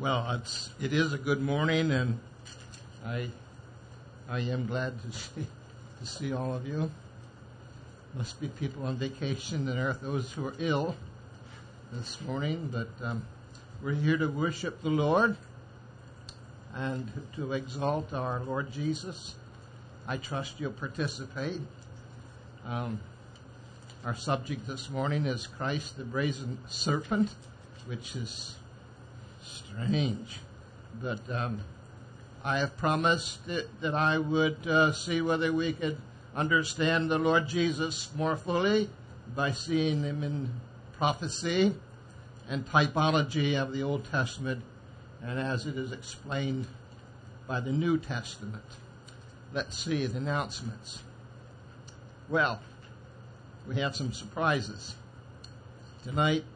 Well, it is a good morning, and I am glad to see all of you. Must be people on vacation, and there are those who are ill this morning, but we're here to worship the Lord and to exalt our Lord Jesus. I trust you'll participate. Our subject this morning is Christ the brazen serpent, which is strange, but I have promised that I would see whether we could understand the Lord Jesus more fully by seeing him in prophecy and typology of the Old Testament and as it is explained by the New Testament. Let's see the announcements. Well, we have some surprises. Tonight,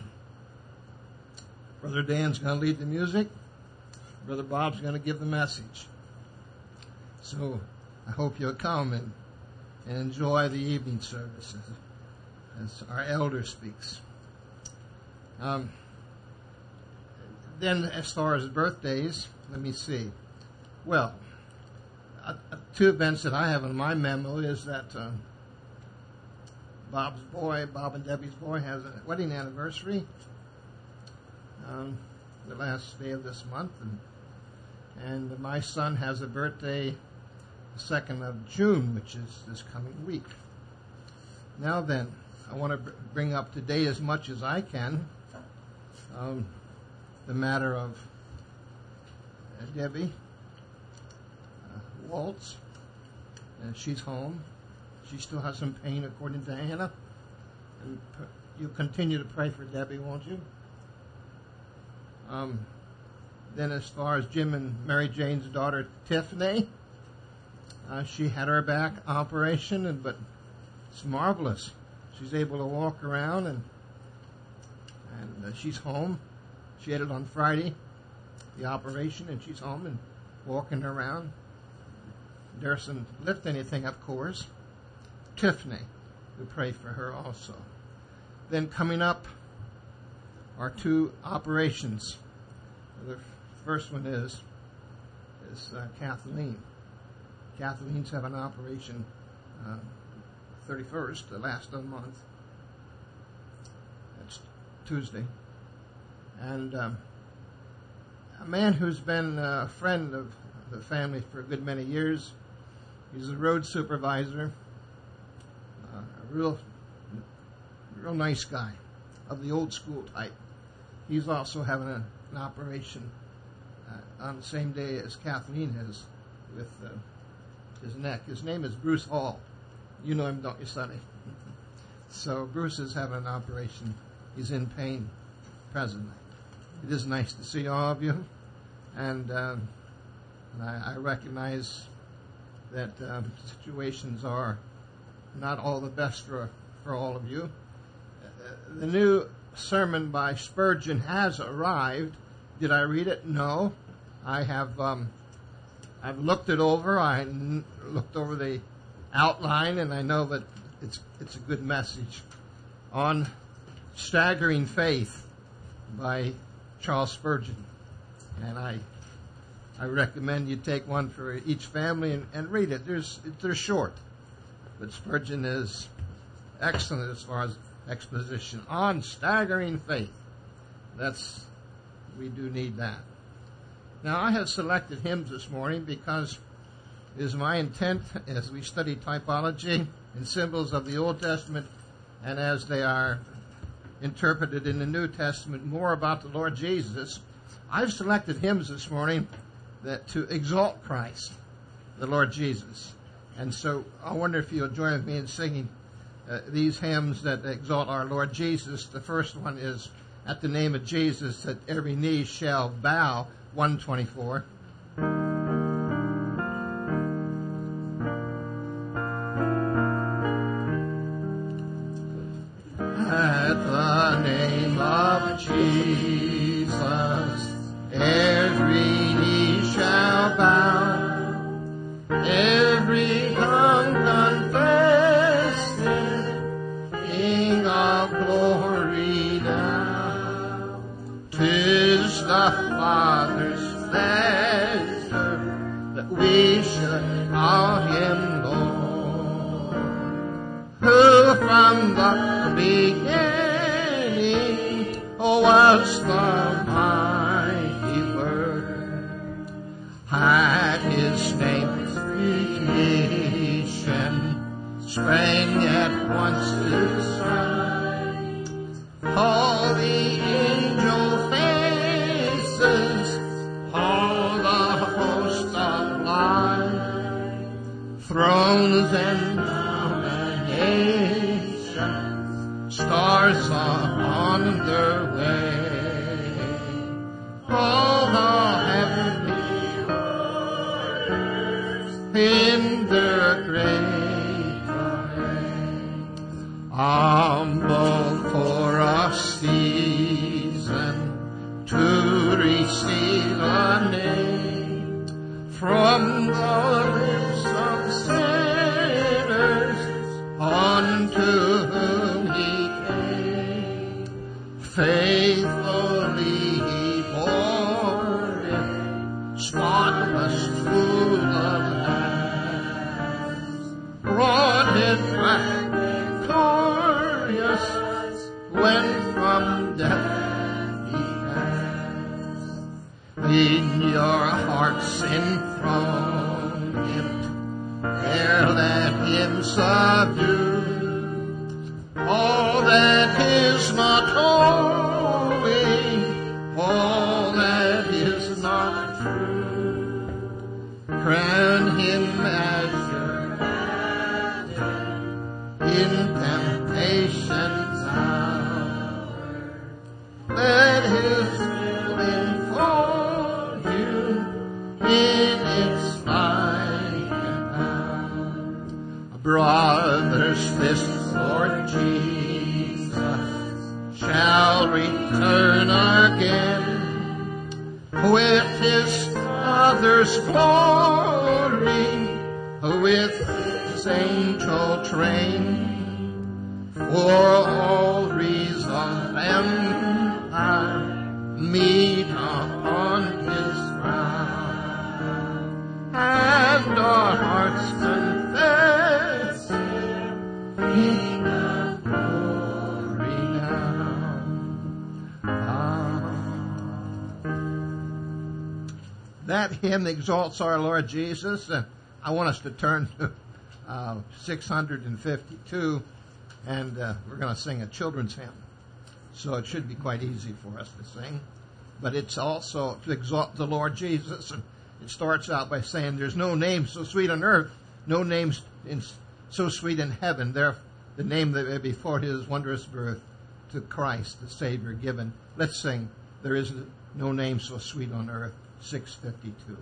Brother Dan's going to lead the music. Brother Bob's going to give the message. So I hope you'll come and enjoy the evening service as our elder speaks. Then as far as birthdays, let me see. Well, two events that I have in my memo is that Bob and Debbie's boy has a wedding anniversary. The last day of this month, and my son has a birthday the 2nd of June, which is this coming week. Now then, I want to bring up today as much as I can the matter of Debbie Waltz, and she's home. She still has some pain, according to Hannah. And you continue to pray for Debbie, won't you? Then as far as Jim and Mary Jane's daughter, Tiffany, she had her back operation, but it's marvelous. She's able to walk around, and she's home. She had it on Friday, the operation, and she's home and walking around. Doesn't lift anything, of course. Tiffany, we pray for her also. Then coming up are two operations. The first one is Kathleen. Kathleen's having an operation 31st, the last of the month. That's Tuesday. And a man who's been a friend of the family for a good many years. He's a road supervisor, a real nice guy of the old school type. He's also having an operation on the same day as Kathleen has with his neck. His name is Bruce Hall. You know him, don't you, Sonny? So Bruce is having an operation. He's in pain presently. It is nice to see all of you, and I recognize that situations are not all the best for all of you. The new sermon by Spurgeon has arrived. Did I read it? No. I have. I've looked it over. I looked over the outline, and I know that it's a good message on staggering faith by Charles Spurgeon, and I recommend you take one for each family and read it. They're short, but Spurgeon is excellent as far as exposition on staggering faith. We do need that. Now, I have selected hymns this morning because it is my intent as we study typology and symbols of the Old Testament and as they are interpreted in the New Testament more about the Lord Jesus. I've selected hymns this morning that to exalt Christ, the Lord Jesus. And so I wonder if you'll join with me in singing these hymns that exalt our Lord Jesus. The first one is At the Name of Jesus That Every Knee Shall Bow, 124. At the name of Jesus, every knee shall bow, every tongue confess it, King of glory now. 'Tis the from the beginning was the mighty Word. At his name creation sprang at once to sight. All the angel faces, all the host of light, thrones and dominations, stars on their way, all the heavenly orders in their great array, humble for a season to receive a name from the lips of sinners unto whom he came. Faithfully he bore it, spotless to the last, brought it back victorious when from death he passed. In your hearts enthrone him, there let him subdue all that is not holy, all that is not true. Crown him as your in temptation's hour. Let his will enfold you in its light and power. Brothers, this Lord Jesus shall return again with his Father's glory, with his angel train, for all reason empire meet upon his throne, and our hearts confess King of glory now. That hymn exalts our Lord Jesus, and I want us to turn to 652, and we're going to sing a children's hymn. So it should be quite easy for us to sing. But it's also to exalt the Lord Jesus. And it starts out by saying, there's no name so sweet on earth, no name so sweet in heaven. There, the name that before his wondrous birth to Christ, the Savior given. Let's sing, there is no name so sweet on earth, 652.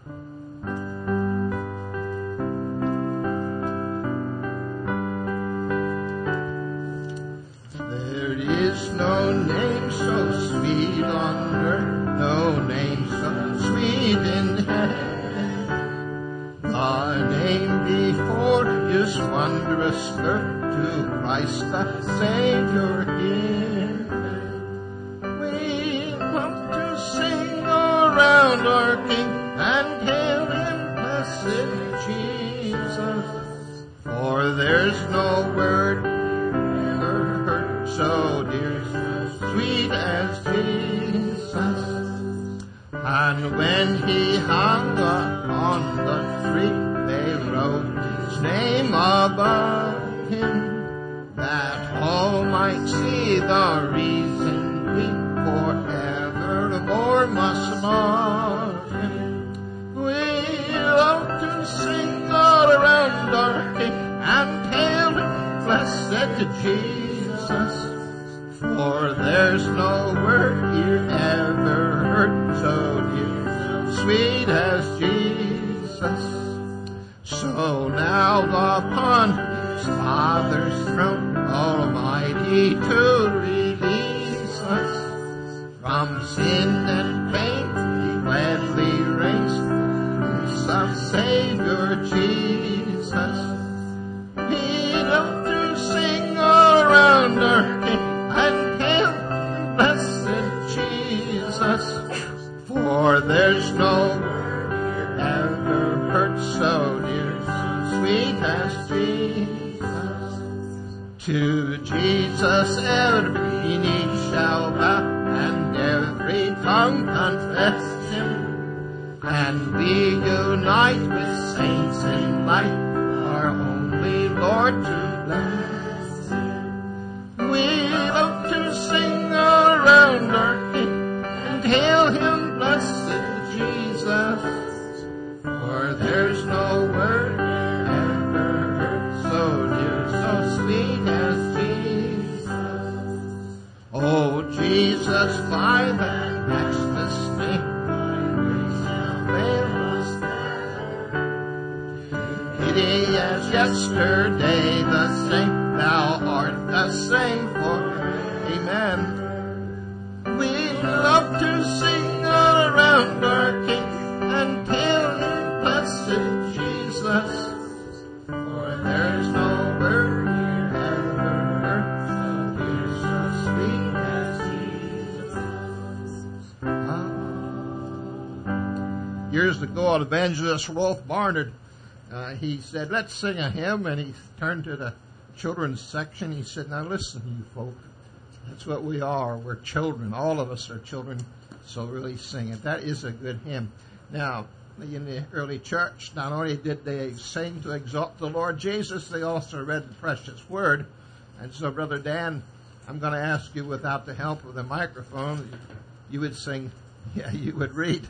No name so sweet on earth, no name so sweet in heaven. The name before his wondrous birth to Christ the Savior given. We love to sing around our King and hail him, blessed Jesus. For there's no word ever heard so dear, sweet as Jesus. And when he hung upon the tree, they wrote his name above him, that all might see the reason we forevermore must love him. We love to sing all around our King and hail him, blessed Jesus. For there's no word you ever heard so dear, sweet as Jesus. So now upon his Father's throne, Almighty, to release us from sin and pain, he gladly reigns, Prince of Savior Jesus. We love to sing all around our King and hail blessed Jesus, for there's no word ever heard so dear, so sweet as Jesus. To Jesus every knee shall bow, and every tongue confess him, and we unite with saints in light, our only Lord to bless. We love to sing around our King, and hail him, blessed Jesus, for there's no word ever heard so dear, so sweet as Jesus. Oh, Jesus, by that matchless name, pity as yesterday the same, thou art the same forever. Amen. We love to sing around our King and hail him, blessed Jesus, for there's no word ever heard so dear, so sweet as Jesus. Years ago, an evangelist, Rolf Barnard, he said, let's sing a hymn, and he turned to the children's section. He said, now listen, you folk, that's what we are. We're children. All of us are children, so really sing it. That is a good hymn. Now, in the early church, not only did they sing to exalt the Lord Jesus, they also read the precious word. And so, Brother Dan, I'm going to ask you, without the help of the microphone, you would sing, you would read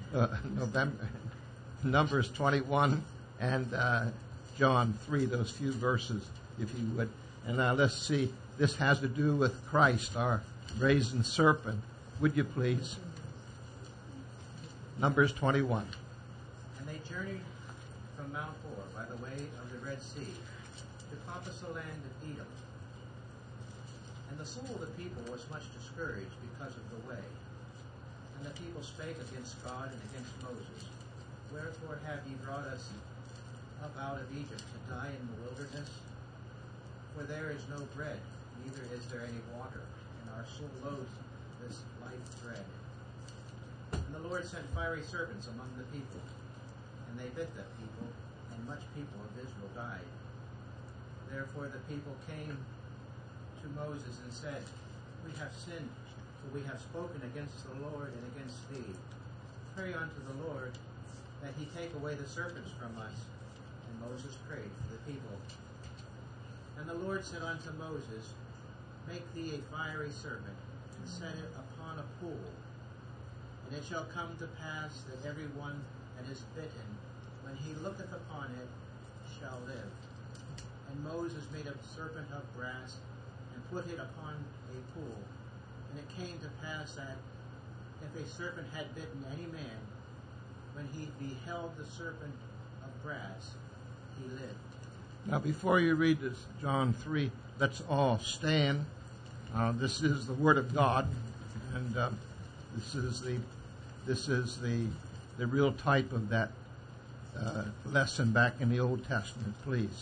Numbers 21 and John 3, those few verses, if you would. And let's see, this has to do with Christ, our brazen serpent. Would you please? Numbers 21. And they journeyed from Mount Hor by the way of the Red Sea to compass the land of Edom. And the soul of the people was much discouraged because of the way. And the people spake against God and against Moses, Wherefore have ye brought us up out of Egypt to die in the wilderness? For there is no bread, neither is there any water, and our soul loathes this life bread. And the Lord sent fiery serpents among the people, and they bit the people, and much people of Israel died. Therefore the people came to Moses and said, We have sinned, for we have spoken against the Lord and against thee. Pray unto the Lord that he take away the serpents from us. And Moses prayed for the people. And the Lord said unto Moses, Make thee a fiery serpent, and set it upon a pool. And it shall come to pass that every one that is bitten, when he looketh upon it, shall live. And Moses made a serpent of brass, and put it upon a pool. And it came to pass that if a serpent had bitten any man, when he beheld the serpent of brass, he lived. Now, before you read this, John 3, let's all stand. This is the Word of God, and this is the real type of that lesson back in the Old Testament. Please.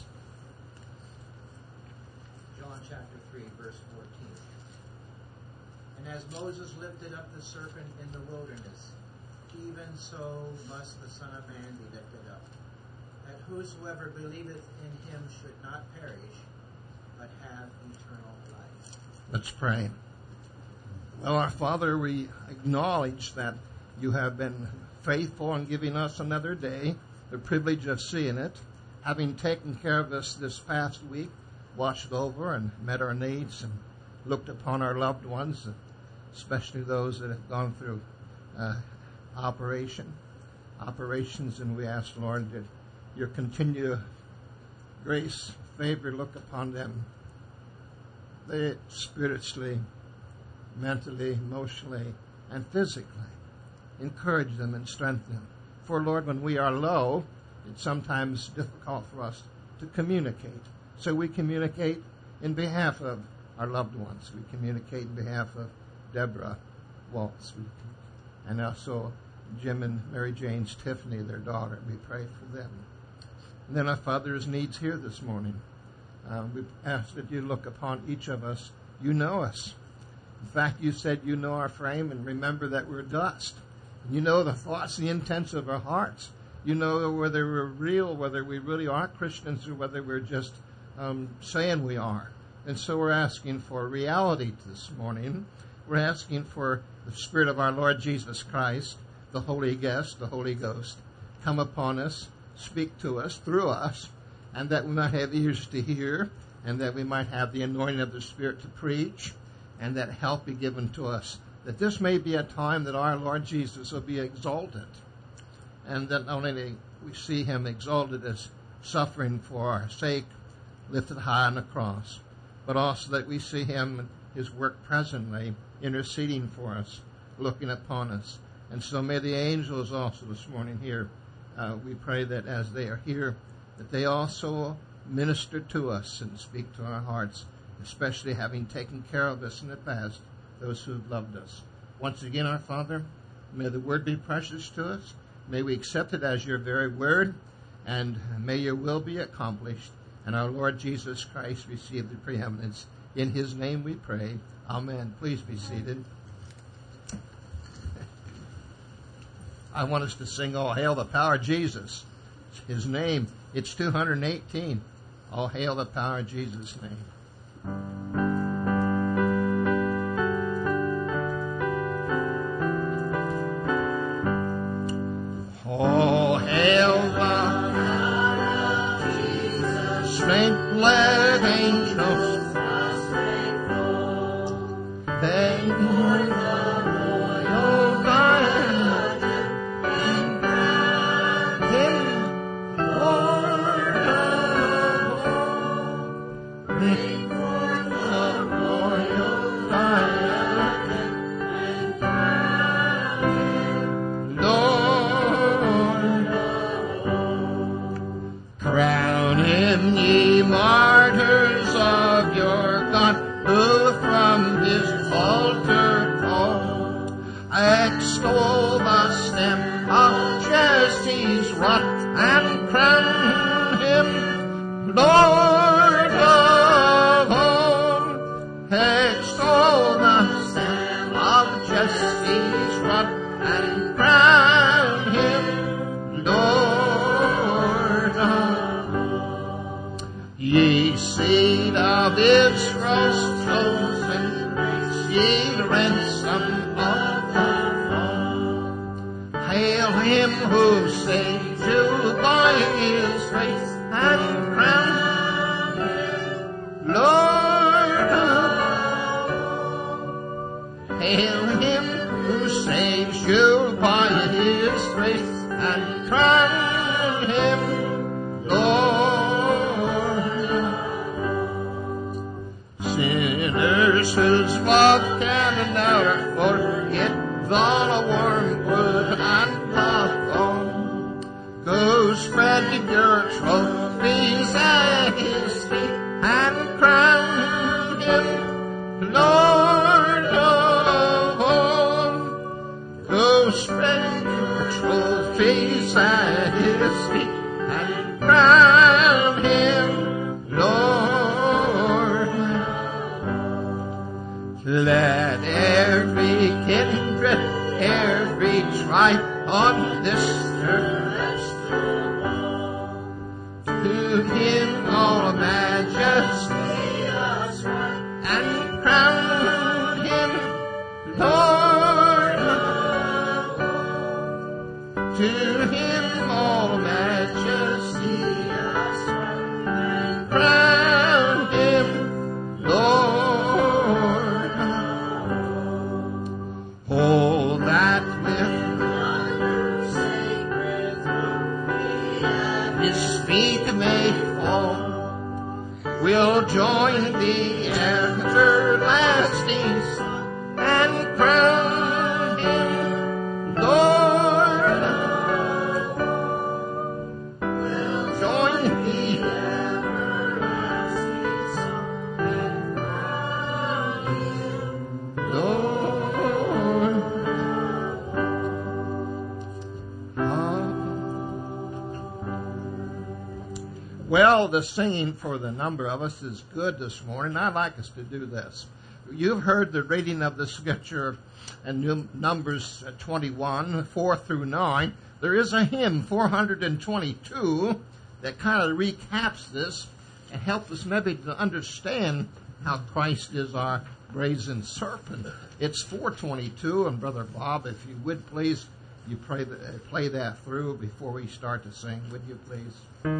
John chapter 3, verse 14. And as Moses lifted up the serpent in the wilderness, even so must the Son of Man be lifted up, that whosoever believeth in him should not perish, but have eternal life. Let's pray. Well, our Father, we acknowledge that you have been faithful in giving us another day, the privilege of seeing it, having taken care of us this past week, watched over and met our needs and looked upon our loved ones, especially those that have gone through operations, and we ask, Lord, that your continued grace, favor, look upon them, spiritually, mentally, emotionally, and physically. Encourage them and strengthen them. For, Lord, when we are low, it's sometimes difficult for us to communicate. So we communicate in behalf of our loved ones. We communicate in behalf of Deborah Waltz. And also Jim and Mary Jane's Tiffany, their daughter. We pray for them. And then our Father's needs here this morning. We ask that you look upon each of us. You know us. In fact, you said you know our frame, and remember that we're dust. You know the thoughts, the intents of our hearts. You know whether we're real, whether we really are Christians, or whether we're just saying we are. And so we're asking for reality this morning. We're asking for the Spirit of our Lord Jesus Christ, the Holy Guest, the Holy Ghost, come upon us, speak to us, through us, and that we might have ears to hear, and that we might have the anointing of the Spirit to preach, and that help be given to us. That this may be a time that our Lord Jesus will be exalted, and that not only we see him exalted as suffering for our sake, lifted high on the cross, but also that we see him and his work presently interceding for us, looking upon us. And so may the angels also this morning here, we pray that as they are here, that they also minister to us and speak to our hearts, especially having taken care of us in the past, those who have loved us. Once again, our Father, may the word be precious to us. May we accept it as your very word, and may your will be accomplished, and our Lord Jesus Christ receive the preeminence. In his name we pray. Amen. Please be seated. I want us to sing, "Oh, Hail the Power of Jesus." His name. It's 218. "Oh, hail the power of Jesus' name." Oh, hail the power of Jesus, strength-led angels, thank you for the royal diadem, and crown him Lord of all. Bring forth the royal diadem, and crown him Lord of all. Crown him, ye martyrs of your God, who from his altar call. Extol the stem of Jesse's rod, and crown him Lord of all. Extol the stem of Jesse's rod, and crown him Lord of all. Ye seed of Israel's chosen race, ye ransom of the fold. Hail him who saved you by his grace, and crown him Lord of all. Hail him who saves you by his grace, and crown him Lord of all. Sinners whose love can never forget the wormwood and the thorn, go spread your trophies at his feet, and crown him Lord of all. Go spread your trophies at his feet, and crown him Lord. Let every kindred, every tribe on this earth, to him all majesty ascribe, and crown him Lord of all. To him all majesty ascribe, and crown him Lord of all. Oh, that with sacred his feet may fall, we'll join the everlasting Son, and crown him Lord of all. We'll join the everlasting Son, and crown him Lord of all. Well, the singing for the number of us is good this morning. I'd like us to do this. You've heard the reading of the scripture in Numbers 21, 4 through 9. There is a hymn, 422, that kind of recaps this and helps us maybe to understand how Christ is our brazen serpent. It's 4:22, and Brother Bob, if you would please, you play that through before we start to sing, would you please?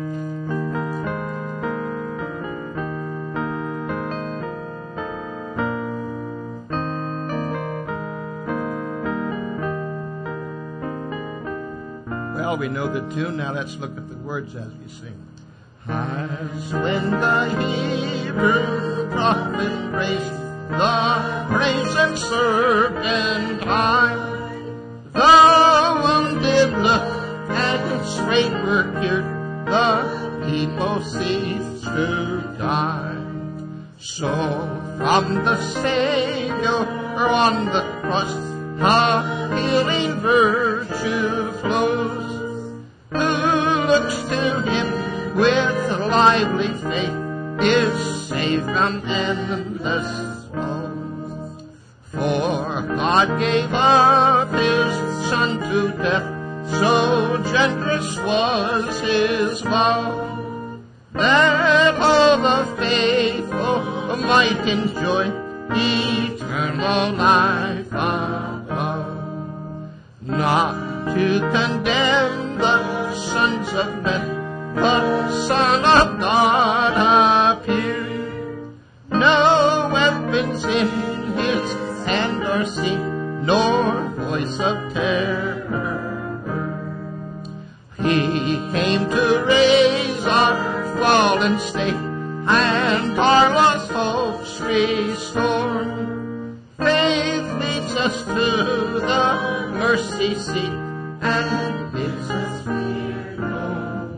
Well, we know the tune. Now let's look at the words as we sing. As when the Hebrew prophet raised the brazen serpent high, the wounded looked and straight were cured, the people ceased to die. So from the Savior on the cross, a healing virtue flows. Who looks to him with lively faith is saved from endless woes. For God gave up his Son to death, so generous was his love, that all the faithful might enjoy eternal life above. Not to condemn the sons of men, the Son of God appeared. No weapons in his hand are seen, nor voice of terror. He came to raise our fallen state, and our lost hopes restore. Faith leads us to the mercy seat, and bids us fear no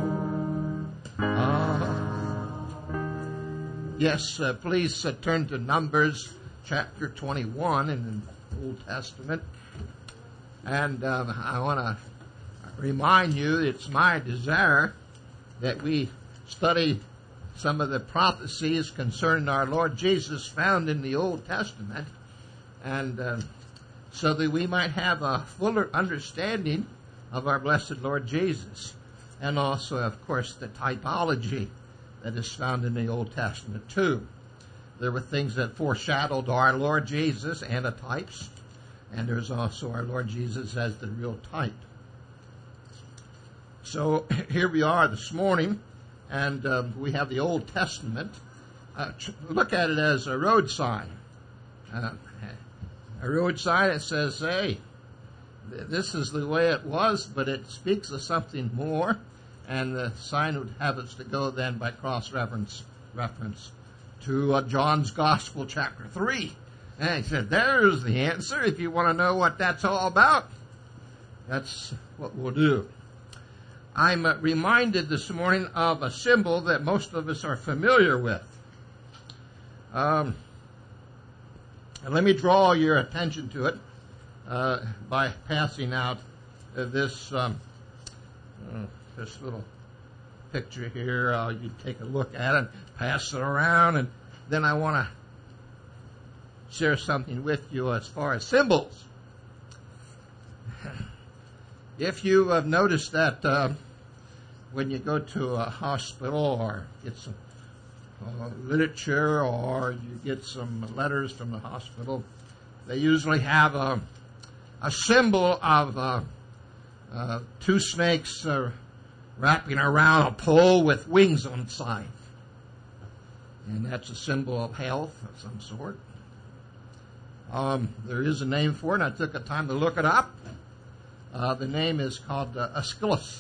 more. Yes, please turn to Numbers chapter 21 in the Old Testament. And I want to remind you, it's my desire that we study some of the prophecies concerning our Lord Jesus found in the Old Testament, and so that we might have a fuller understanding of our blessed Lord Jesus, and also, of course, the typology that is found in the Old Testament too. There were things that foreshadowed our Lord Jesus, antitypes, and there's also our Lord Jesus as the real type. So here we are this morning, and we have the Old Testament. Look at it as a road sign. A road sign that says, hey, this is the way it was, but it speaks of something more. And the sign would have us to go then by cross-reference to John's Gospel, chapter 3. And he said, there's the answer. If you want to know what that's all about, that's what we'll do. I'm reminded this morning of a symbol that most of us are familiar with. And let me draw your attention to it by passing out this little picture here. You take a look at it, pass it around, and then I want to share something with you as far as symbols. If you have noticed that when you go to a hospital or get some literature or you get some letters from the hospital, they usually have a symbol of two snakes wrapping around a pole with wings on the side. And that's a symbol of health of some sort. There is a name for it, and I took the time to look it up. The name is called Asclepius.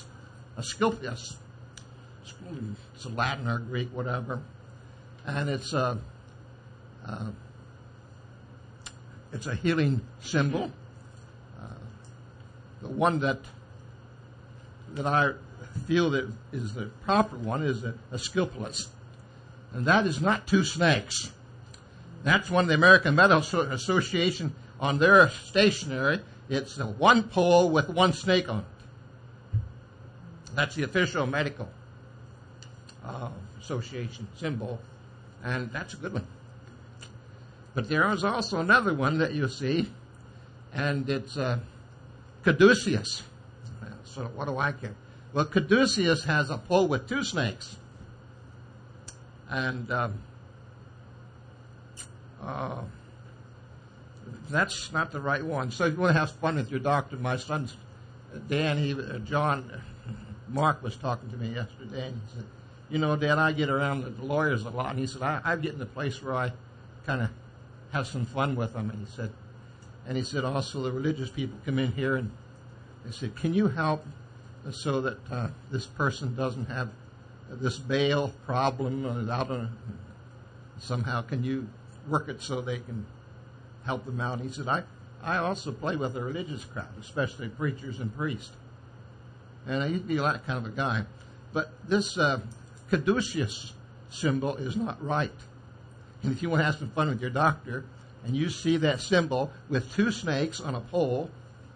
It's a Latin or Greek, whatever. And it's a healing symbol. The one that I feel that is the proper one is Asclepius. And that is not two snakes. That's one of the American Medical Association on their stationery. It's one pole with one snake on it. That's the official medical association symbol, and that's a good one. But there is also another one that you see, and it's caduceus. So what do I care? Well, caduceus has a pole with two snakes, and that's not the right one. So if you want to have fun with your doctor, my son's Mark was talking to me yesterday, and he said, you know, Dad, I get around the lawyers a lot. And he said, I get in a place where I kind of have some fun with them. And he said also the religious people come in here and they said, can you help so that this person doesn't have this bail problem somehow? Can you work it so they can help them out? And he said, I also play with a religious crowd, especially preachers and priests. And I used to be that kind of a guy. But this caduceus symbol is not right. And if you want to have some fun with your doctor, and you see that symbol with two snakes on a pole,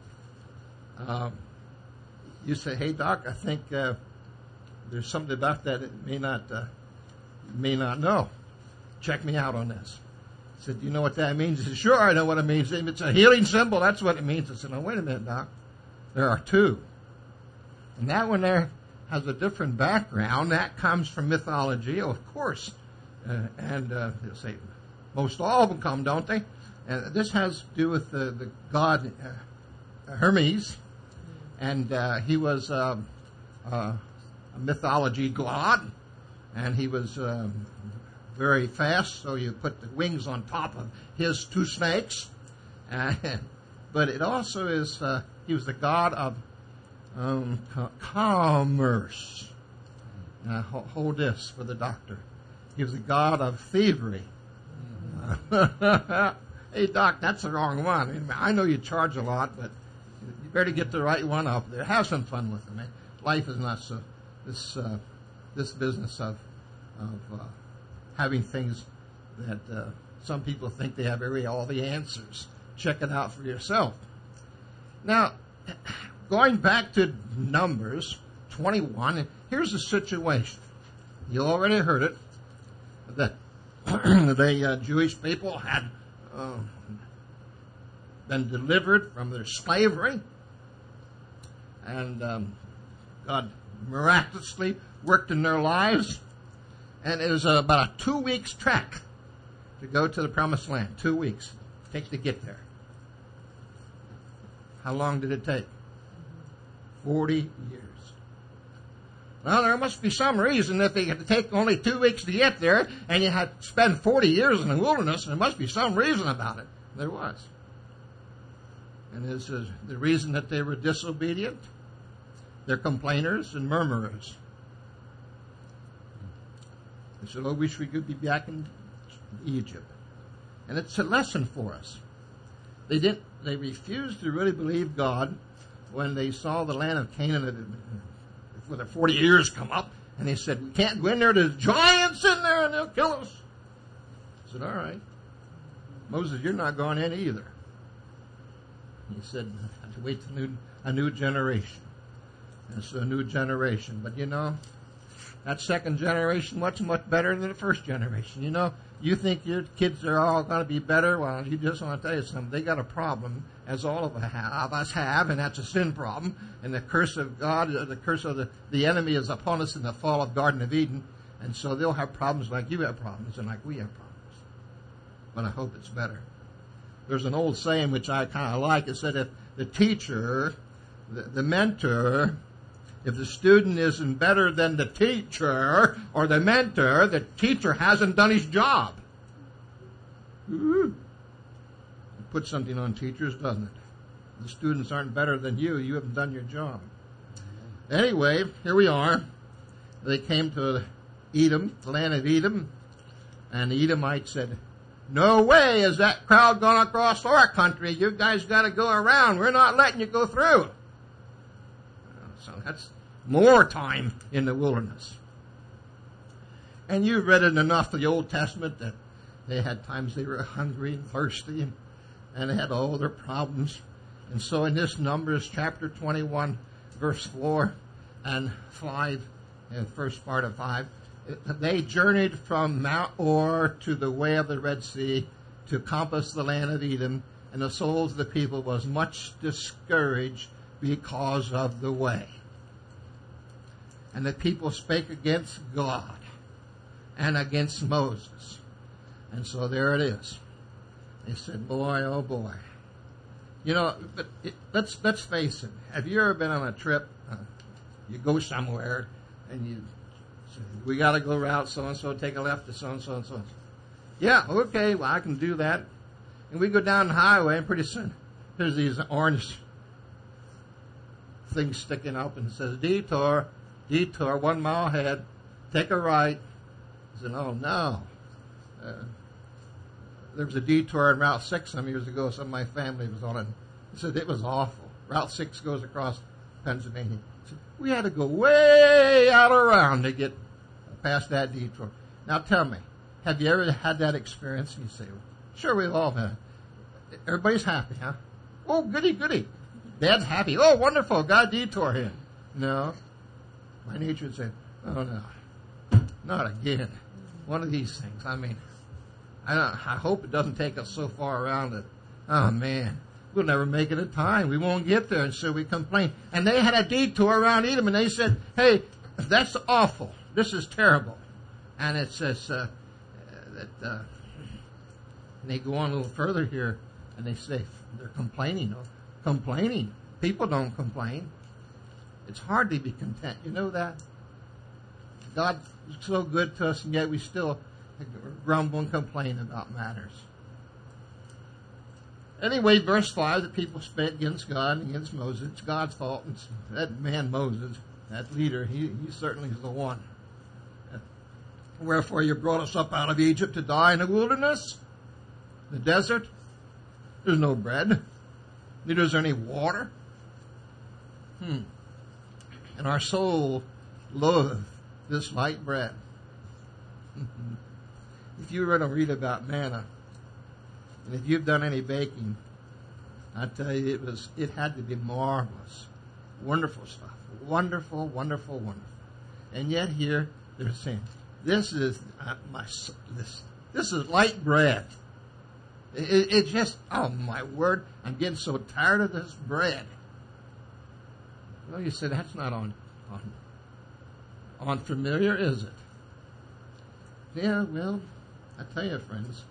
you say, hey, Doc, I think there's something about that it may not know. Check me out on this. I said, do you know what that means? He said, sure, I know what it means. If it's a healing symbol, that's what it means. I said, no, wait a minute, Doc. There are two. And that one there has a different background. That comes from mythology, of course. They'll say, most all of them come, don't they? And this has to do with the god Hermes. And he was a mythology god. And he was very fast, so you put the wings on top of his two snakes. But it also is, he was the god of commerce. Now, hold this for the doctor. He was the god of thievery. Hey, Doc, that's the wrong one. I know you charge a lot, but you better get the right one up there. Have some fun with it, man. Life is not so. This business of having things that some people think they have all the answers. Check it out for yourself. Now, going back to Numbers 21, here's the situation. You already heard it, that the Jewish people had been delivered from their slavery, and God miraculously worked in their lives, and it was about a 2 weeks trek to go to the Promised Land. 2 weeks take to get there. How long did it take? 40 years. Well, there must be some reason that they had to take only 2 weeks to get there, and you had to spend 40 years in the wilderness, and there must be some reason about it. There was. And this is the reason that they were disobedient. They're complainers and murmurers. They said, oh, wish we could be back in Egypt. And it's a lesson for us. They refused to really believe God when they saw the land of Canaan for the 40 years come up, and they said, we can't go in there, there's giants in there and they'll kill us. I said, all right. Moses, you're not going in either. He said, I have to wait till a new generation. And it's a new generation. But you know, that second generation much, much better than the first generation. You know, you think your kids are all going to be better? Well, you just want to tell you something. They got a problem, as all of us have, and that's a sin problem. And the curse of God, the curse of the enemy is upon us in the fall of Garden of Eden. And so they'll have problems like you have problems and like we have problems. But I hope it's better. There's an old saying which I kind of like. It said, if the teacher, the mentor, if the student isn't better than the teacher or the mentor, the teacher hasn't done his job. Ooh. It puts something on teachers, doesn't it? If the students aren't better than you, you haven't done your job. Anyway, here we are. They came to Edom, the land of Edom, and the Edomites said, no way is that crowd going to cross our country. You guys got to go around. We're not letting you go through. So that's more time in the wilderness. And you've read it enough of the Old Testament that they had times they were hungry and thirsty, and they had all their problems. And so in this Numbers chapter 21, verse 4 and 5, and first part of 5, they journeyed from Mount Or to the way of the Red Sea to compass the land of Edom, and the souls of the people was much discouraged because of the way. And the people spake against God and against Moses. And so there it is. He said, boy, oh boy. You know, but let's face it. Have you ever been on a trip? You go somewhere, and you say, we got to go route so-and-so, take a left to so-and-so and so-and-so. Yeah, okay, well, I can do that. And we go down the highway, and pretty soon there's these orange things sticking up, and it says, detour, 1 mile ahead, take a right. I said, oh, no. There was a detour in Route 6 some years ago. Some of my family was on it. He said, it was awful. Route 6 goes across Pennsylvania. He said, we had to go way out around to get past that detour. Now tell me, have you ever had that experience? And you say, well, sure, we've all had it. Everybody's happy, huh? Oh, goody, goody. Dad's happy. Oh, wonderful. Got a detour here. No. My nature would say, oh, no. Not again. One of these things. I mean, I hope it doesn't take us so far around that, oh, man, we'll never make it in time. We won't get there. And so we complain. And they had a detour around Edom, and they said, hey, that's awful. This is terrible. And it says that and they go on a little further here, and they say they're complaining. Complaining. People don't complain. It's hard to be content. You know that? God's so good to us, and yet we still grumble and complain about matters. Anyway, verse 5, the people spake against God and against Moses. It's God's fault. It's that man Moses, that leader, he certainly is the one. Wherefore you brought us up out of Egypt to die in the wilderness, the desert. There's no bread. Neither is there any water. And our soul loatheth this light bread. If you were to read about manna, and if you've done any baking, I tell you, it had to be marvelous, wonderful stuff, wonderful, wonderful, wonderful. And yet here they're saying, this is this is light bread. It just, oh my word, I'm getting so tired of this bread. Well, you say that's not on familiar, is it? Yeah, well, I tell you, friends,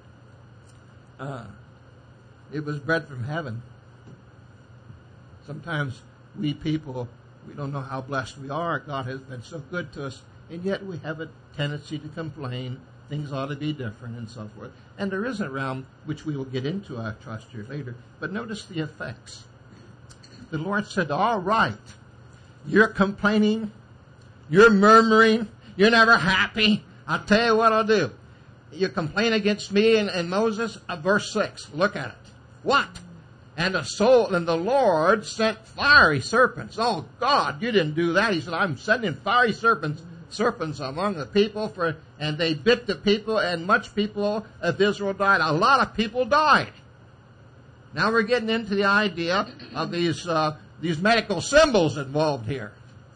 it was bread from heaven. Sometimes we people, we don't know how blessed we are. God has been so good to us, and yet we have a tendency to complain. Things ought to be different and so forth. And there is a realm which we will get into, I trust, here later. But notice the effects. The Lord said, all right, you're complaining, you're murmuring, you're never happy. I'll tell you what I'll do. You complain against me and Moses, verse 6. Look at it. What? And the Lord sent fiery serpents. Oh, God, you didn't do that. He said, I'm sending fiery serpents among the people, and they bit the people, and much people of Israel died. A lot of people died. Now we're getting into the idea of these medical symbols involved here.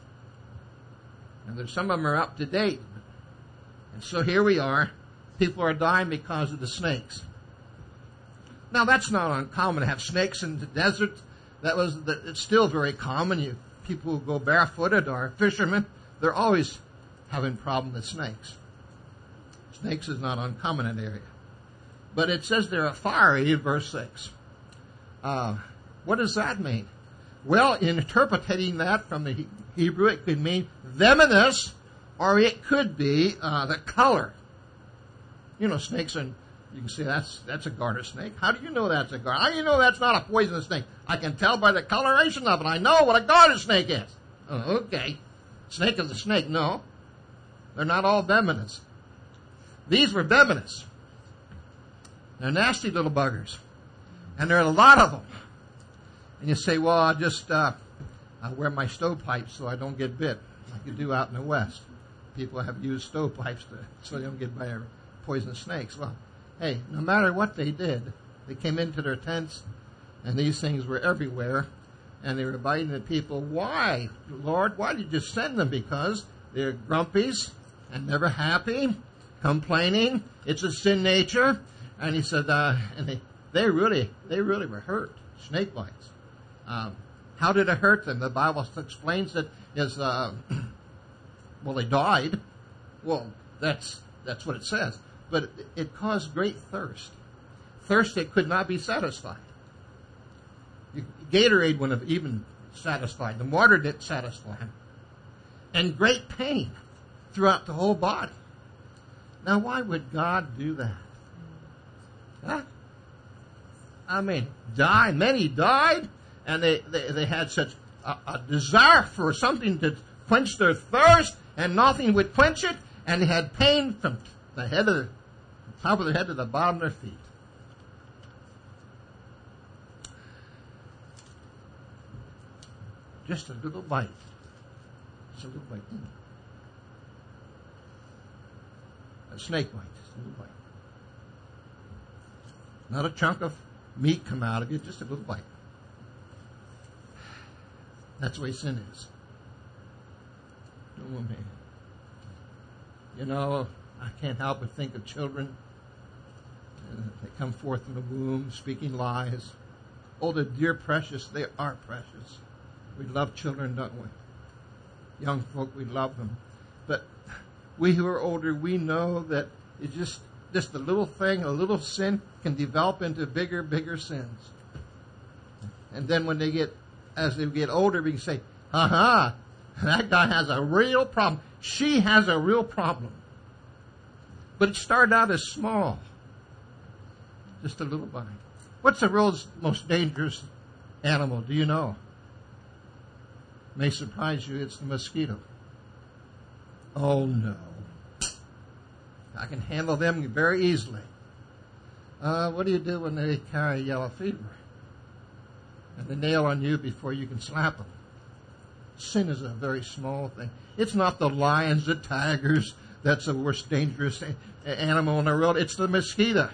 And some of them are up to date. And so here we are. People are dying because of the snakes. Now that's not uncommon to have snakes in the desert. It's still very common. People who go barefooted or fishermen, they're always having problem with snakes. Snakes is not uncommon in the area. But it says they're fiery in verse 6. What does that mean? Well, in interpreting that from the Hebrew, it could mean venomous, or it could be the color. You know, snakes, and you can say that's a garter snake. How do you know that's a garter? How do you know that's not a poisonous snake? I can tell by the coloration of it. I know what a garter snake is. Oh, okay. Snake is a snake. No. They're not all venomous. These were venomous. They're nasty little buggers. And there are a lot of them. And you say, well, I wear my stovepipes so I don't get bit, like you do out in the West. People have used stovepipes so they don't get by poisonous snakes. Well, hey, no matter what they did, they came into their tents, and these things were everywhere, and they were biting the people. Why, Lord? Why did you send them? Because they're grumpies and never happy, complaining. It's a sin nature. And he said, and they really were hurt. Snake bites. How did it hurt them? The Bible explains that they died. Well, that's what it says. But it caused great thirst. thirst that could not be satisfied. Gatorade wouldn't have even satisfied them. Water didn't satisfy him. And great pain throughout the whole body. Now, why would God do that? Huh? I mean, many died, and they had such a desire for something to quench their thirst, and nothing would quench it, and they had pain from the top of their head to the bottom of their feet. Just a little bite. Just a little bite. A snake bite. Just a little bite. Not a chunk of meat come out of you, just a little bite. That's the way sin is. Oh, man. You know, I can't help but think of children. They come forth from the womb speaking lies. Oh, they're dear precious. They are precious. We love children, don't we? Young folk, we love them. But we who are older, we know that it's just a little thing, a little sin can develop into bigger sins. And then as they get older, we can say, that guy has a real problem. She has a real problem. But it started out as small. Just a little bite. What's the world's most dangerous animal? Do you know? May surprise you, it's the mosquito. Oh no. I can handle them very easily. What do you do when they carry yellow fever? And they nail on you before you can slap them. Sin is a very small thing. It's not the lions, the tigers, that's the worst dangerous animal in the world. It's the mosquito.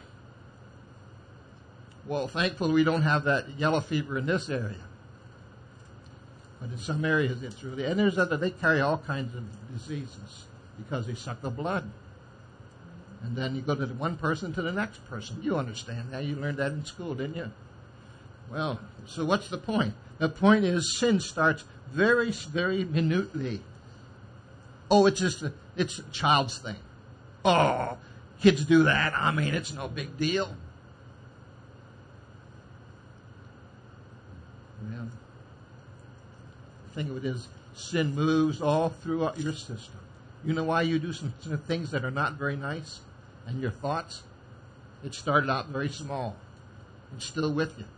Well, thankfully we don't have that yellow fever in this area. But in some areas it's really, and they carry all kinds of diseases because they suck the blood. And then you go to the one person to the next person. You understand that. You learned that in school, didn't you? Well, so what's the point? The point is sin starts very, very minutely. Oh, it's a child's thing. Oh, kids do that. I mean, it's no big deal. Well, the thing of it is, sin moves all throughout your system. You know why you do some things that are not very nice? And your thoughts? It started out very small. It's still with you.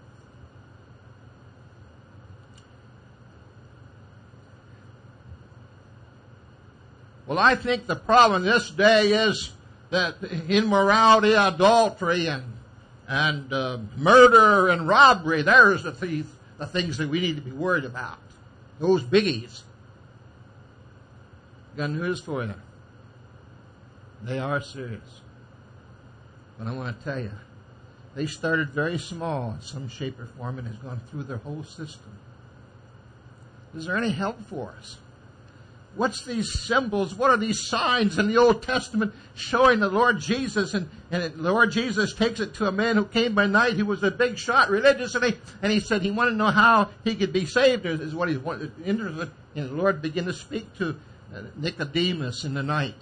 Well, I think the problem this day is that immorality, adultery, and murder and robbery, there's the things that we need to be worried about. Those biggies. Got news for you. They are serious. But I want to tell you, they started very small in some shape or form and has gone through their whole system. Is there any help for us? What's these symbols? What are these signs in the Old Testament showing the Lord Jesus? And the Lord Jesus takes it to a man who came by night. He was a big shot religiously. And he said he wanted to know how he could be saved is what he wanted interested in. And the Lord began to speak to Nicodemus in the night.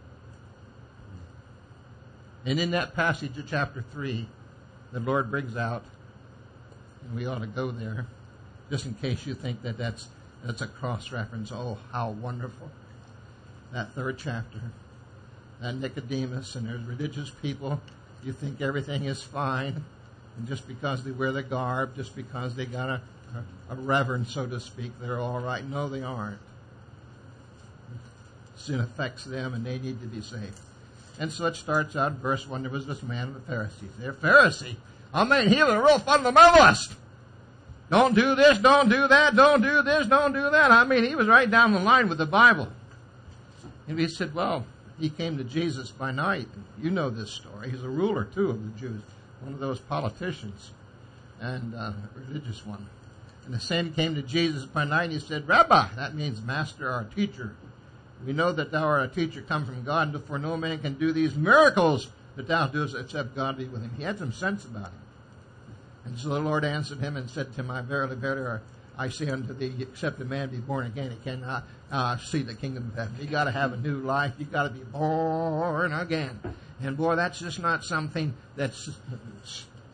And in that passage of chapter 3, the Lord brings out, and we ought to go there, just in case you think that that's a cross-reference. Oh, how wonderful. That 3rd chapter. That Nicodemus and there's religious people, you think everything is fine. And just because they wear the garb, just because they got a reverend, so to speak, they're all right. No, they aren't. Sin affects them and they need to be saved. And so it starts out in verse 1. There was this man of the Pharisees. They're Pharisee. I mean, he was a real fundamentalist. Don't do this, don't do that, don't do this, don't do that. I mean, he was right down the line with the Bible. And he said, well, he came to Jesus by night. You know this story. He's a ruler, too, of the Jews. One of those politicians. And a religious one. And the same came to Jesus by night. And he said, Rabbi, that means master or teacher. We know that thou art a teacher come from God, and for no man can do these miracles that thou doest except God be with him. He had some sense about him. And so the Lord answered him and said to him, verily, verily, I say unto thee, except a man be born again, he cannot see the kingdom of heaven. You got to have a new life. You got to be born again. And boy, that's just not something that's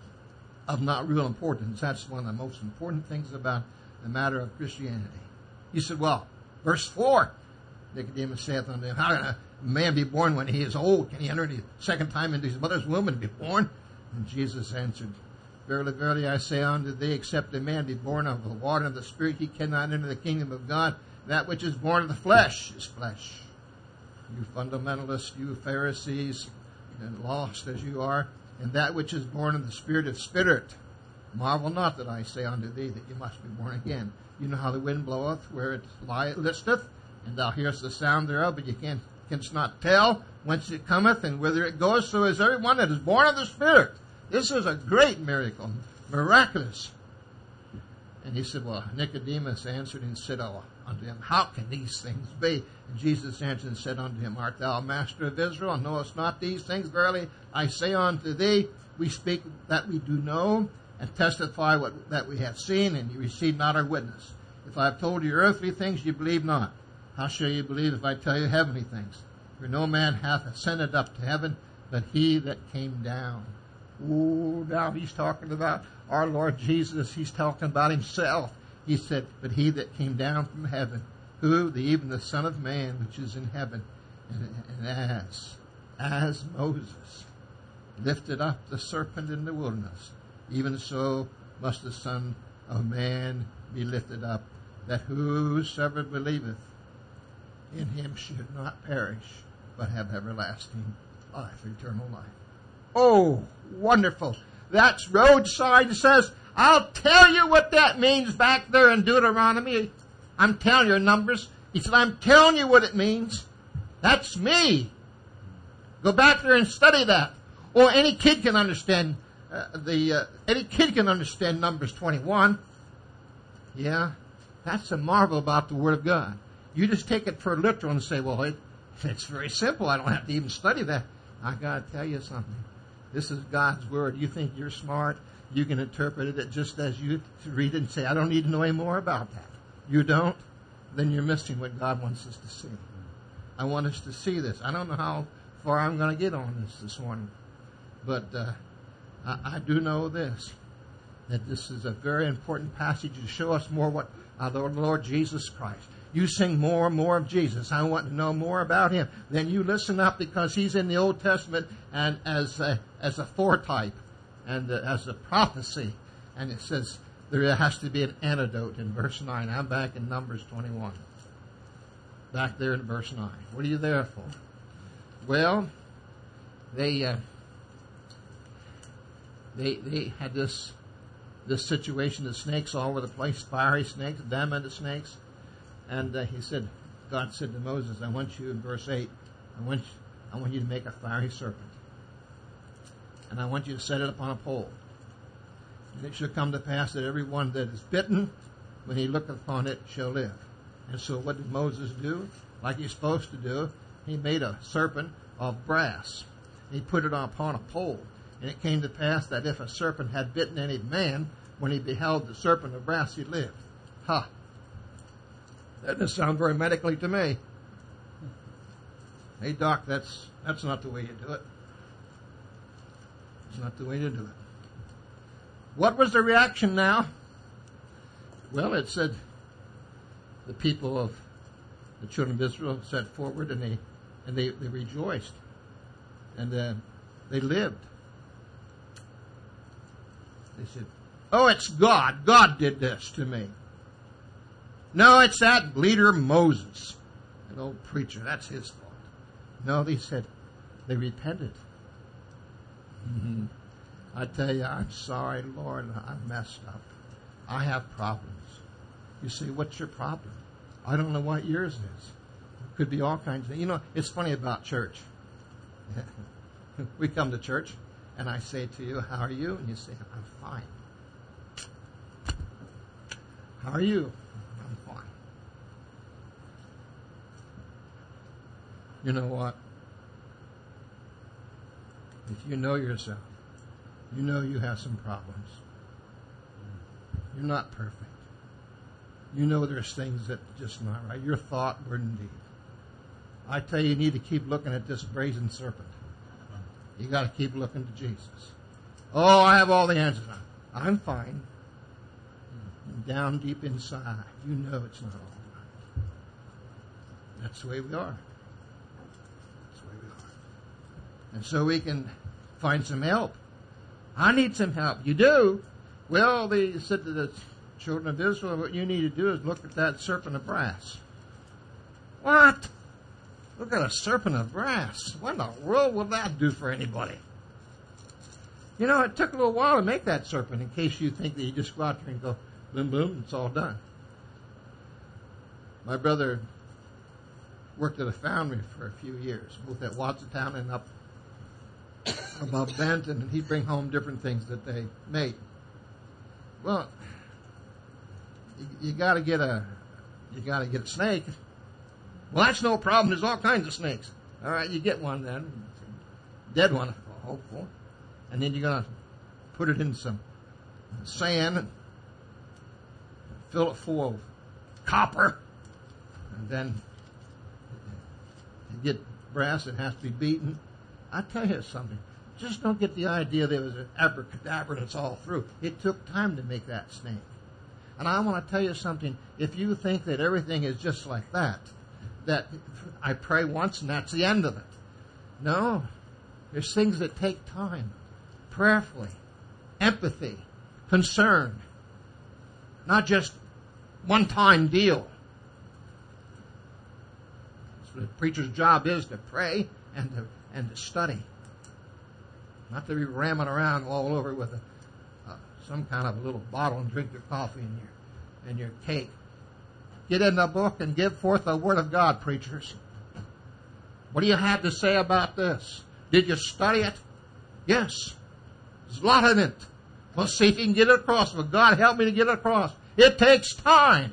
of not real importance. That's one of the most important things about the matter of Christianity. He said, well, verse 4, Nicodemus saith unto him, how can a man be born when he is old? Can he enter the second time into his mother's womb and be born? And Jesus answered, verily, verily, I say unto thee, except a man be born of the water and the Spirit, he cannot enter the kingdom of God. That which is born of the flesh is flesh. You fundamentalists, you Pharisees, and lost as you are, and that which is born of the Spirit is spirit. Marvel not that I say unto thee that you must be born again. You know how the wind bloweth, where it listeth, and thou hearest the sound thereof, but you canst not tell whence it cometh and whither it goes. So is every one that is born of the Spirit. This is a great miracle, miraculous. And he said, well, Nicodemus answered and said unto him, how can these things be? And Jesus answered and said unto him, art thou a master of Israel, and knowest not these things? Verily, I say unto thee, we speak that we do know, and testify that we have seen, and you receive not our witness. If I have told you earthly things, you believe not. How shall you believe if I tell you heavenly things? For no man hath ascended up to heaven, but he that came down. Ooh, now he's talking about our Lord Jesus. He's talking about himself. He said, but he that came down from heaven, who, even the Son of Man, which is in heaven, and as Moses lifted up the serpent in the wilderness, even so must the Son of Man be lifted up, that whosoever believeth in him should not perish, but have everlasting life, eternal life. Oh, wonderful. That's roadside says, I'll tell you what that means back there in Deuteronomy. I'm telling you Numbers. He said, I'm telling you what it means. That's me. Go back there and study that. Or any kid can understand Numbers 21. Yeah, that's a marvel about the Word of God. You just take it for literal and say, well, it's very simple. I don't have to even study that. I got to tell you something. This is God's Word. You think you're smart. You can interpret it just as you read it and say, I don't need to know any more about that. You don't? Then you're missing what God wants us to see. I want us to see this. I don't know how far I'm going to get on this morning. But I do know this, that this is a very important passage to show us more what the Lord Jesus Christ. You sing more and more of Jesus. I want to know more about him. Then you listen up, because he's in the Old Testament and as a foretype and as a prophecy. And it says there has to be an antidote in verse 9. I'm back in Numbers 21. Back there in verse 9. What are you there for? Well, they had this situation, the snakes all over the place, fiery snakes, venomous snakes. And God said to Moses, I want you, in verse 8, I want you to make a fiery serpent. And I want you to set it upon a pole. And it shall come to pass that every one that is bitten, when he looketh upon it, shall live. And so what did Moses do? Like he's supposed to do, he made a serpent of brass. He put it upon a pole. And it came to pass that if a serpent had bitten any man, when he beheld the serpent of brass, he lived. Ha! That doesn't sound very medically to me. Hey, Doc, that's not the way you do it. It's not the way to do it. What was the reaction now? Well, it said the people of the children of Israel set forward and they rejoiced. And they lived. They said, oh, it's God. God did this to me. No, it's that leader Moses, an old preacher. That's his fault. No, they said, they repented. Mm-hmm. I tell you, I'm sorry, Lord, I've messed up. I have problems. You say, what's your problem? I don't know what yours is. It could be all kinds of things. You know, it's funny about church. We come to church, and I say to you, how are you? And you say, I'm fine. How are you? I'm fine. You know what? If you know yourself, you know you have some problems. You're not perfect. You know there's things that are just not right. Your thought, word, and deed. I tell you need to keep looking at this brazen serpent. You got to keep looking to Jesus. Oh, I have all the answers. I'm fine. And down deep inside, you know it's not all right. That's the way we are. That's the way we are. And so we can find some help. I need some help. You do? Well, they said to the children of Israel, what you need to do is look at that serpent of brass. What? Look at a serpent of brass. What in the world will that do for anybody? You know, it took a little while to make that serpent, in case you think that you just go out there and go, boom, boom, it's all done. My brother worked at a foundry for a few years, both at Watsontown and up above Benton, and he'd bring home different things that they made. Well, you got to get a snake. Well, that's no problem. There's all kinds of snakes. All right, you get one then, dead one, hopeful, and then you're gonna put it in some sand and fill it full of copper, and then you get brass. It has to be beaten. I tell you something. Just don't get the idea that it was an abracadabra and it's all through. It took time to make that snake. And I want to tell you something. If you think that everything is just like that I pray once and that's the end of it. No. There's things that take time. Prayerfully. Empathy. Concern. Not just one-time deal. That's what a preacher's job is, to pray and to study. Not to be ramming around all over with some kind of a little bottle and drink your coffee and your cake. Get in the book and give forth the Word of God, preachers. What do you have to say about this? Did you study it? Yes. There's a lot in it. Well, see if you can get it across. Well, God help me to get it across. It takes time.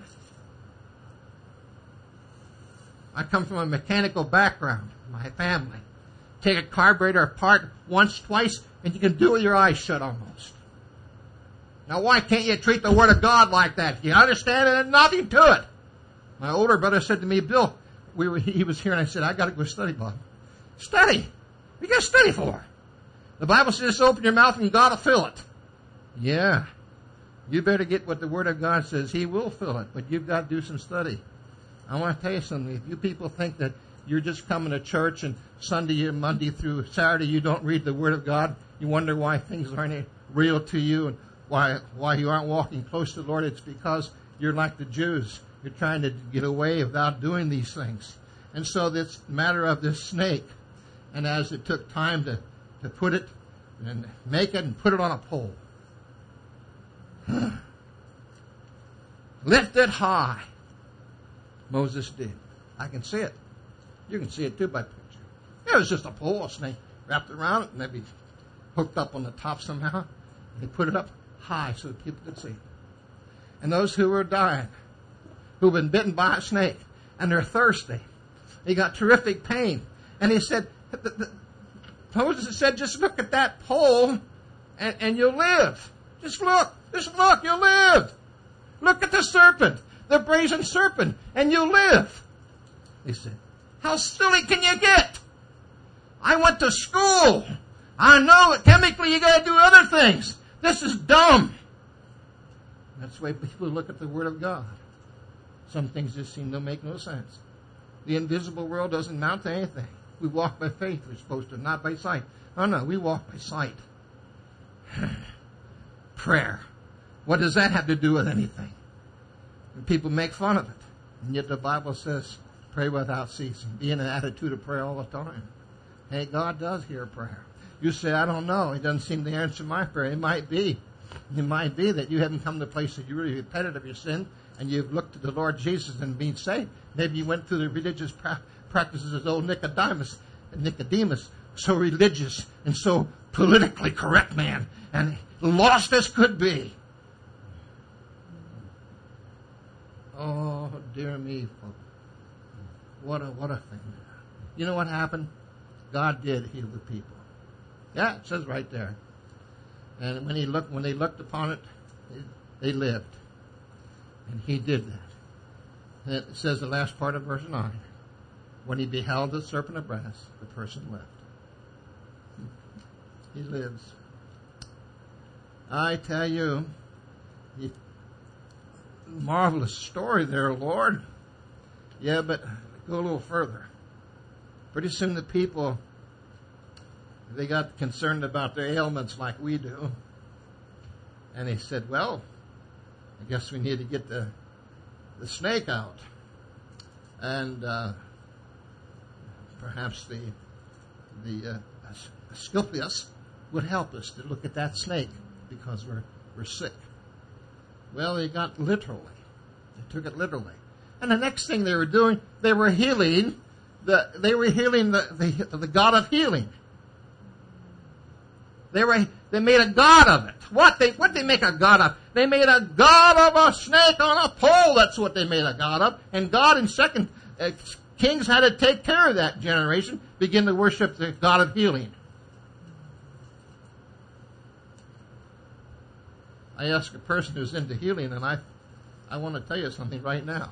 I come from a mechanical background, my family. Take a carburetor apart once, twice, and you can do it with your eyes shut almost. Now, why can't you treat the Word of God like that? You understand? And there's nothing to it. My older brother said to me, Bill, he was here, and I said, I got to go study, Bob. Study? What you got to study for? The Bible says, just open your mouth and God will fill it. Yeah. You better get what the Word of God says. He will fill it, but you've got to do some study. I want to tell you something. If you people think that you're just coming to church and Sunday, Monday through Saturday, you don't read the Word of God, you wonder why things aren't real to you and why you aren't walking close to the Lord, it's because you're like the Jews. You're trying to get away without doing these things. And so this matter of this snake, and as it took time to put it and make it and put it on a pole. Lift it high. Moses did. I can see it. You can see it too by picture. It was just a pole, a snake wrapped around it, and maybe hooked up on the top somehow. They put it up high so that people could see it. And those who were dying, who've been bitten by a snake, and they're thirsty, they got terrific pain. And he said, Moses said, just look at that pole and you'll live. Just look, you'll live. Look at the serpent, the brazen serpent, and you'll live. He said, how silly can you get? I went to school. I know that chemically you got to do other things. This is dumb. That's the way people look at the Word of God. Some things just seem to make no sense. The invisible world doesn't amount to anything. We walk by faith, we're supposed to, not by sight. Oh no, we walk by sight. Prayer. What does that have to do with anything? And people make fun of it. And yet the Bible says, pray without ceasing. Be in an attitude of prayer all the time. Hey, God does hear prayer. You say, I don't know. He doesn't seem to answer my prayer. It might be. It might be that you haven't come to a place that you really repented of your sin and you've looked to the Lord Jesus and been saved. Maybe you went through the religious practices of old Nicodemus, so religious and so politically correct man, and lost as could be. Oh, dear me, folks. What a thing. You know what happened? God did heal the people. Yeah, it says right there. And when they looked upon it, they lived. And he did that. And it says the last part of verse 9. When he beheld the serpent of brass, the person lived. He lives. I tell you, marvelous story there, Lord. Yeah, but go a little further. Pretty soon the people, they got concerned about their ailments like we do. And they said, well, I guess we need to get the snake out. And perhaps the Asclepius would help us to look at that snake because we're sick. Well, they got literally. They took it literally. And the next thing they were doing, they were healing the God of healing. They made a god of it. What they make a god of? They made a god of a snake on a pole. That's what they made a god of. And God in 2 Kings had to take care of that generation, begin to worship the God of healing. I ask a person who's into healing, and I want to tell you something right now.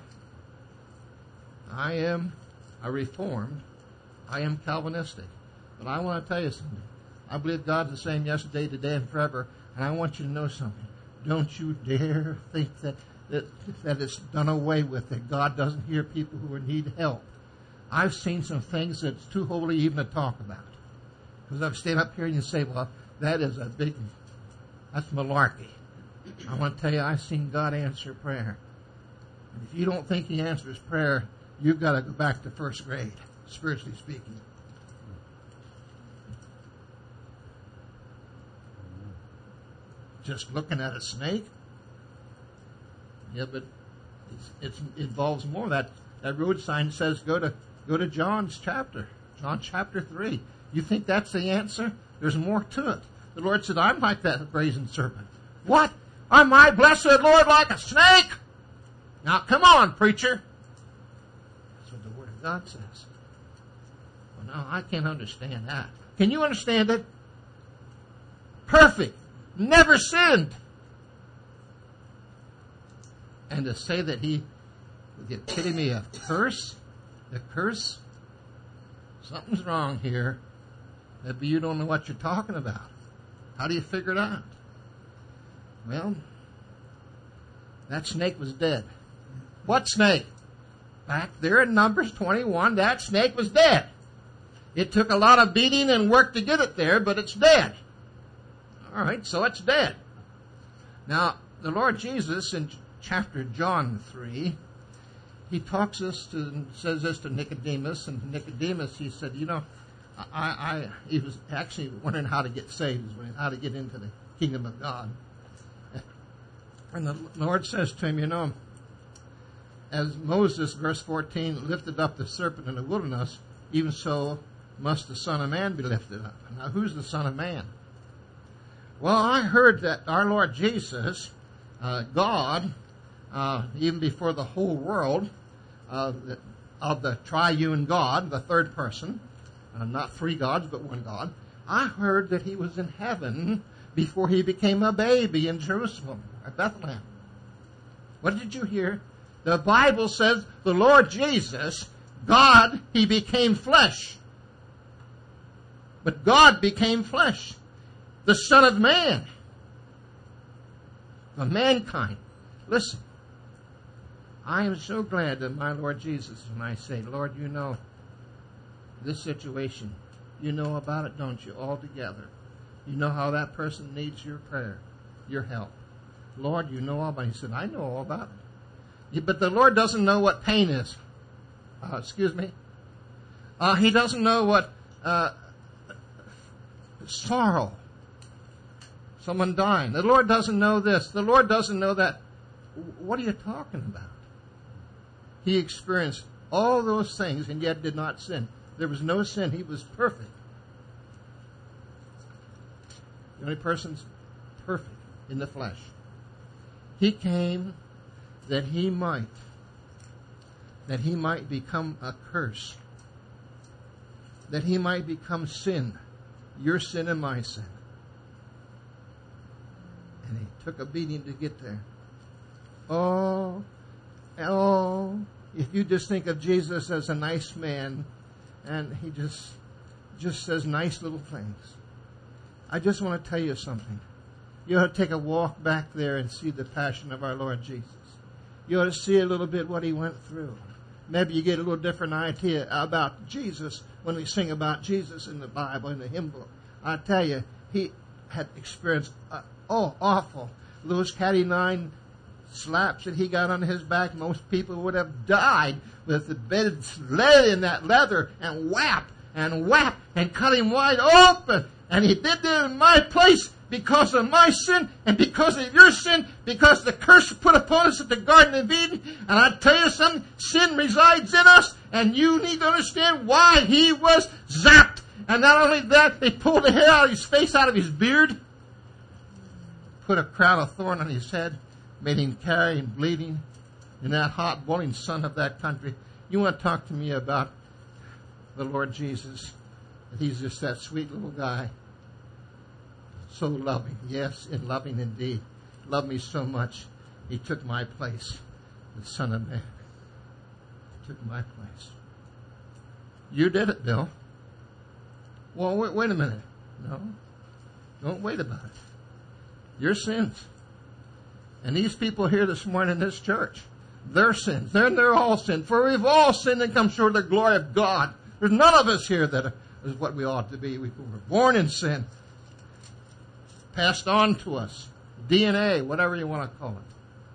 I am a Reformed. I am Calvinistic. But I want to tell you something. I believe God's the same yesterday, today, and forever. And I want you to know something. Don't you dare think that it's done away with, that God doesn't hear people who need help. I've seen some things that's too holy even to talk about. Because I've stayed up here and you say, well, that's malarkey. I want to tell you, I've seen God answer prayer. And if you don't think He answers prayer, you've got to go back to first grade, spiritually speaking. Just looking at a snake? Yeah, but it involves more. That road sign says go to John chapter 3. You think that's the answer? There's more to it. The Lord said, I'm like that brazen serpent. What? Am I, blessed Lord, like a snake? Now come on, preacher. That's what the Word of God says. Well, no, I can't understand that. Can you understand it? Perfect. Never sinned. And to say that He, the epitome of curse, something's wrong here. Maybe you don't know what you're talking about. How do you figure it out? Well, that snake was dead. What snake? Back there in Numbers 21, that snake was dead. It took a lot of beating and work to get it there, but it's dead. All right, so it's dead. Now, the Lord Jesus in chapter John 3, He says this to Nicodemus, and Nicodemus, he said, he was actually wondering how to get saved, how to get into the kingdom of God. And the Lord says to him, as Moses, verse 14, lifted up the serpent in the wilderness, even so must the Son of Man be lifted up. Now, who's the Son of Man? Well, I heard that our Lord Jesus, God, even before the whole world, of the triune God, the third person, not three gods, but one God, I heard that He was in heaven before He became a baby in Jerusalem, or Bethlehem. What did you hear? The Bible says the Lord Jesus, God, He became flesh. But God became flesh. The Son of Man. Of mankind. Listen. I am so glad that my Lord Jesus, when I say, Lord, you know this situation. You know about it, don't you? All together. You know how that person needs your prayer, your help. Lord, you know all about it. He said, I know all about it. But the Lord doesn't know what pain is. He doesn't know what sorrow. Someone dying. The Lord doesn't know this. The Lord doesn't know that. What are you talking about? He experienced all those things and yet did not sin. There was no sin. He was perfect. The only person's perfect in the flesh. He came that he might become a curse. That he might become sin. Your sin and my sin. And he took a beating to get there. Oh, if you just think of Jesus as a nice man, and he just says nice little things. I just want to tell you something. You ought to take a walk back there and see the passion of our Lord Jesus. You ought to see a little bit what he went through. Maybe you get a little different idea about Jesus when we sing about Jesus in the Bible, in the hymn book. I tell you, he had experienced, awful. Those Caddy 9 slaps that he got on his back, most people would have died with the bed laid in that leather and whap and cut him wide open. And he did that in my place because of my sin and because of your sin, because the curse put upon us at the Garden of Eden. And I tell you something, sin resides in us, and you need to understand why he was zapped. And not only that, they pulled the hair out of his face, out of his beard, put a crown of thorn on his head, made him carry and bleeding in that hot, boiling sun of that country. You want to talk to me about the Lord Jesus? He's just that sweet little guy. So loving. Yes, and loving indeed. Loved me so much, he took my place. The Son of Man took my place. You did it, Bill. Well, wait a minute. No. Don't wait about it. Your sins. And these people here this morning in this church, their sins. They're all sinned. For we've all sinned and come short of the glory of God. There's none of us here that is what we ought to be. We were born in sin. Passed on to us. DNA, whatever you want to call it.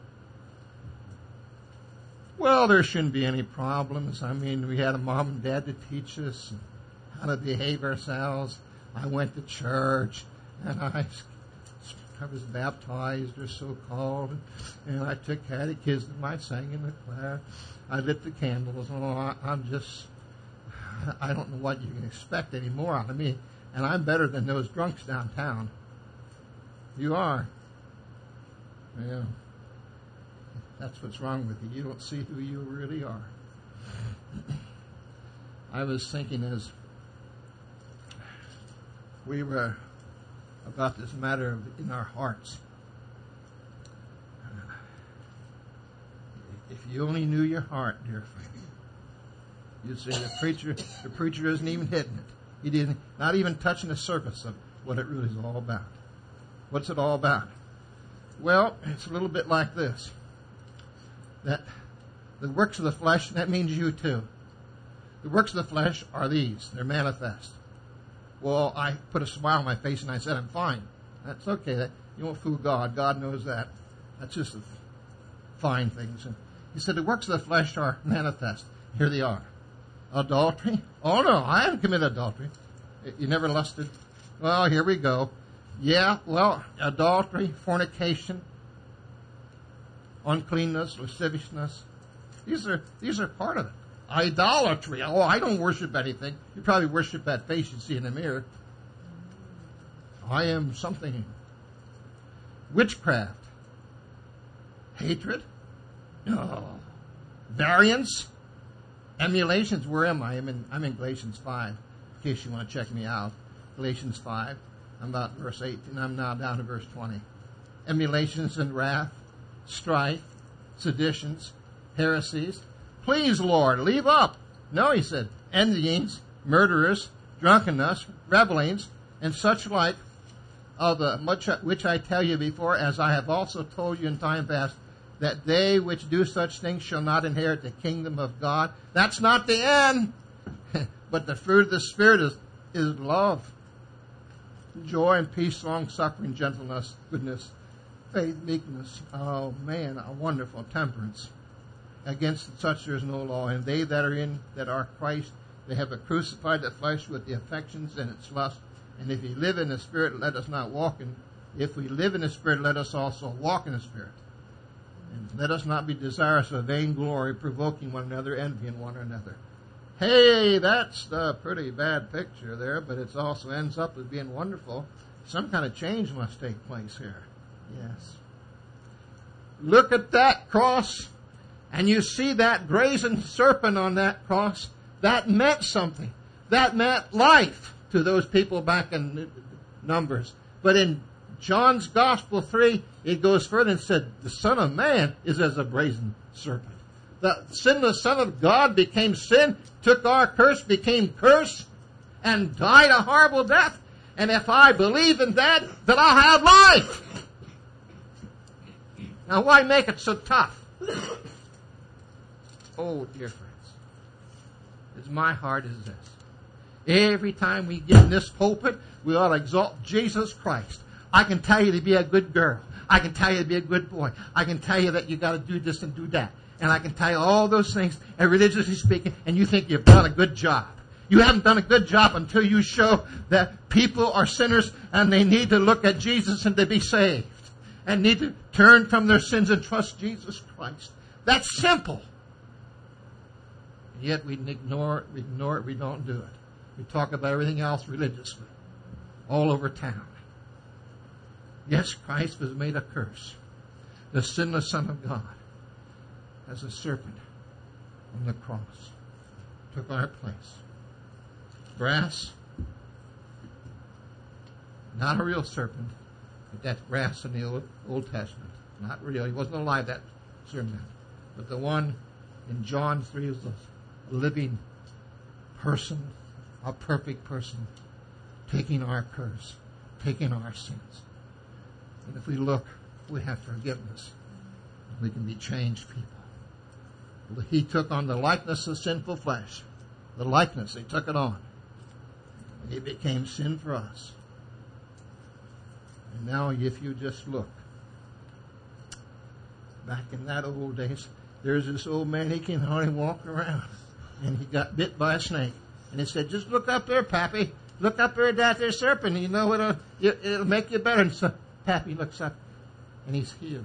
Well, there shouldn't be any problems. I mean, we had a mom and dad to teach us how to behave ourselves. I went to church, and I was baptized, or so-called, and I took catechism. I sang in the choir. I lit the candles. Oh, I don't know what you can expect anymore out of me. And I'm better than those drunks downtown. You are. Yeah. That's what's wrong with you. You don't see who you really are. I was thinking as we were about this matter in our hearts. If you only knew your heart, dear friend, you'd say the preacher isn't even hitting it. He didn't, not even touching the surface of what it really is all about. What's it all about? Well, it's a little bit like this. That the works of the flesh, that means you too. The works of the flesh are these. They're manifest. Well, I put a smile on my face and I said, I'm fine. That's okay. You won't fool God. God knows that. That's just the fine things. And he said, the works of the flesh are manifest. Here they are. Adultery? Oh, no, I haven't committed adultery. You never lusted? Well, here we go. Yeah, well, adultery, fornication, uncleanness, lasciviousness. These are part of it. Idolatry. Oh, I don't worship anything. You probably worship that face you see in the mirror. I am something. Witchcraft. Hatred. Oh. Variance. Emulations. Where am I? I'm in Galatians 5, in case you want to check me out. Galatians 5. I'm about verse 8, and I'm now down to verse 20. Emulations and wrath, strife, seditions, heresies. Please, Lord, leave up. No, he said, envyings, murderers, drunkenness, revelings, and such like, of the much which I tell you before, as I have also told you in time past, that they which do such things shall not inherit the kingdom of God. That's not the end. But the fruit of the Spirit is love, joy and peace, long-suffering, gentleness, goodness, faith, meekness. Oh, man, a wonderful temperance. Against such there is no law. And they that are Christ, they have crucified the flesh with the affections and its lust. And if we live in the Spirit, let us not walk in. If we live in the Spirit, let us also walk in the Spirit. And let us not be desirous of vainglory, provoking one another, envying one another. Hey, that's a pretty bad picture there, but it also ends up as being wonderful. Some kind of change must take place here. Yes. Look at that cross, and you see that brazen serpent on that cross. That meant something. That meant life to those people back in Numbers. But in John's Gospel 3, it goes further and said, the Son of Man is as a brazen serpent. The sinless Son of God became sin, took our curse, became curse, and died a horrible death. And if I believe in that, then I'll have life. Now, why make it so tough? Oh, dear friends, as my heart is this. Every time we get in this pulpit, we ought to exalt Jesus Christ. I can tell you to be a good girl. I can tell you to be a good boy. I can tell you that you got to do this and do that. And I can tell you all those things, and religiously speaking, and you think you've done a good job. You haven't done a good job until you show that people are sinners and they need to look at Jesus and to be saved. And need to turn from their sins and trust Jesus Christ. That's simple. Yet we ignore it, we don't do it. We talk about everything else religiously. All over town. Yes, Christ was made a curse. The sinless Son of God. As a serpent on the cross. Took our place. Brass. Not a real serpent. But that's brass in the Old Testament. Not real. He wasn't alive that serpent. But the one in John 3 is a living person, a perfect person, taking our curse, taking our sins. And if we look, we have forgiveness. We can be changed people. He took on the likeness of sinful flesh. The likeness, he took it on. And he became sin for us. And now if you just look, back in that old days, there's this old man, he can hardly walk around. And he got bit by a snake. And he said, just look up there, Pappy. Look up there at that there serpent. And you know it'll make you better. And so Pappy looks up and he's healed.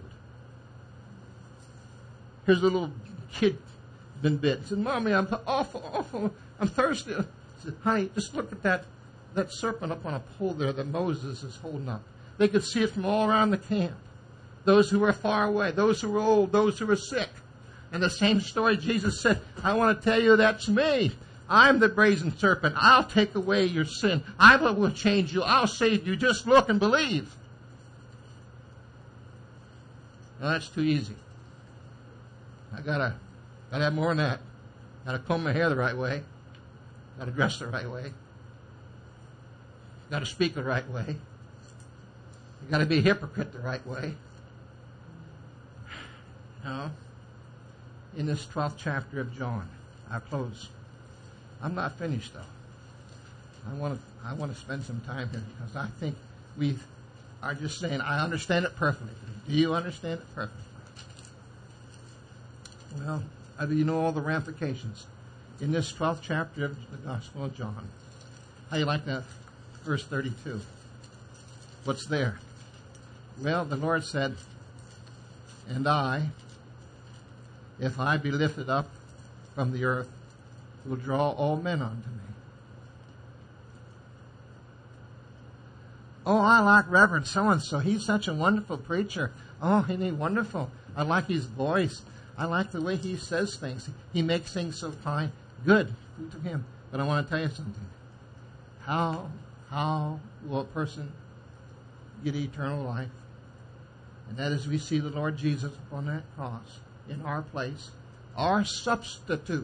Here's a little kid been bit. He said, Mommy, I'm awful. I'm thirsty. I said, honey, just look at that serpent up on a pole there that Moses is holding up. They could see it from all around the camp. Those who were far away, those who were old, those who were sick. And the same story Jesus said, I want to tell you that's me. I'm the brazen serpent. I'll take away your sin. I will change you. I'll save you. Just look and believe. Well, that's too easy. I gotta have more than that. Gotta comb my hair the right way. Gotta dress the right way. Gotta speak the right way. You gotta be a hypocrite the right way. No. In this 12th chapter of John, I'll close. I'm not finished though. I want to spend some time here because I think we are just saying, I understand it perfectly. Do you understand it perfectly? Well, do you know all the ramifications? In this 12th chapter of the Gospel of John, how you like that verse 32? What's there? Well, the Lord said, and I, if I be lifted up from the earth, will draw all men unto me. Oh, I like Reverend so-and-so. He's such a wonderful preacher. Oh, isn't he wonderful? I like his voice. I like the way he says things. He makes things so fine. Good. Good to him. But I want to tell you something. How will a person get eternal life? And that is we see the Lord Jesus upon that cross in our place. Our substitute.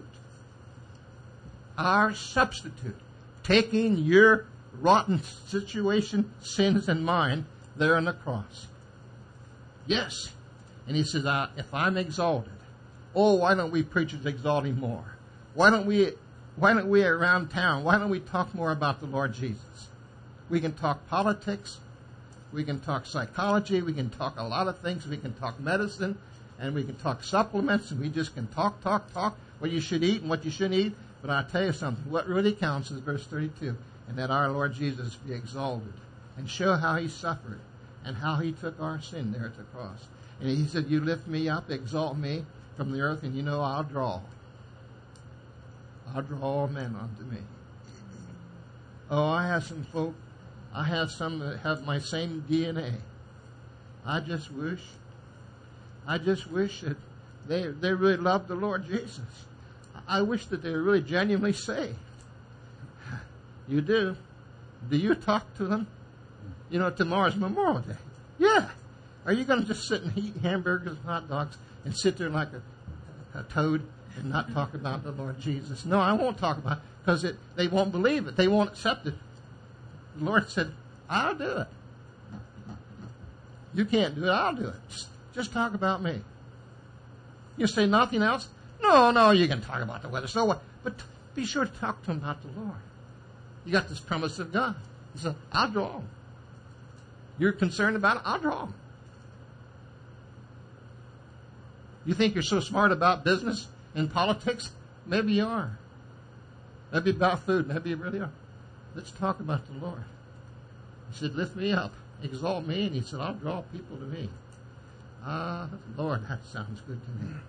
Our substitute. Taking your rotten situation, sins, and mine there on the cross. Yes. And he says, if I'm exalted, oh, why don't we preachers exalt him more? Why don't we around town, why don't we talk more about the Lord Jesus? We can talk politics, we can talk psychology, we can talk a lot of things, we can talk medicine, and we can talk supplements, and we just can talk, what you should eat and what you shouldn't eat. But I'll tell you something, what really counts is verse 32, and that our Lord Jesus be exalted, and show how he suffered, and how he took our sin there at the cross. And he said, you lift me up, exalt me from the earth, and you know I'll draw all men unto me. Oh, I have some folk, I have some that have my same DNA. I just wish that they really loved the Lord Jesus. I wish that they were really genuinely saved. You do. Do you talk to them? You know, tomorrow's Memorial Day. Yeah. Are you going to just sit and eat hamburgers and hot dogs and sit there like a toad and not talk about the Lord Jesus? No, I won't talk about it because they won't believe it. They won't accept it. The Lord said, I'll do it. You can't do it. I'll do it. Just talk about me. You say nothing else? No, you can talk about the weather. So what? But be sure to talk to him about the Lord. You got this promise of God. He said, I'll draw him. You're concerned about it? I'll draw him. You think you're so smart about business and politics? Maybe you are. Maybe about food. Maybe you really are. Let's talk about the Lord. He said, lift me up. Exalt me. And he said, I'll draw people to me. Lord, that sounds good to me.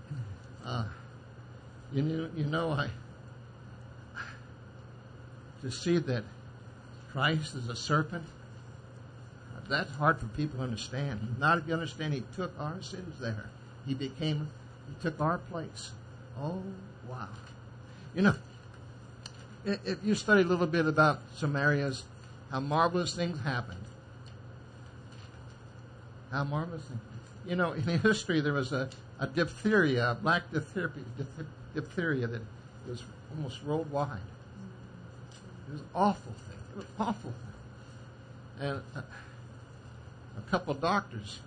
To see that Christ is a serpent, that's hard for people to understand. Not if you understand, he took our sins there. He took our place. Oh, wow. If you study a little bit about some areas, how marvelous things happened. How marvelous things. In history there was a diphtheria, a black diphtheria that was almost worldwide. It was an awful thing. It was an awful thing. And a couple of doctors,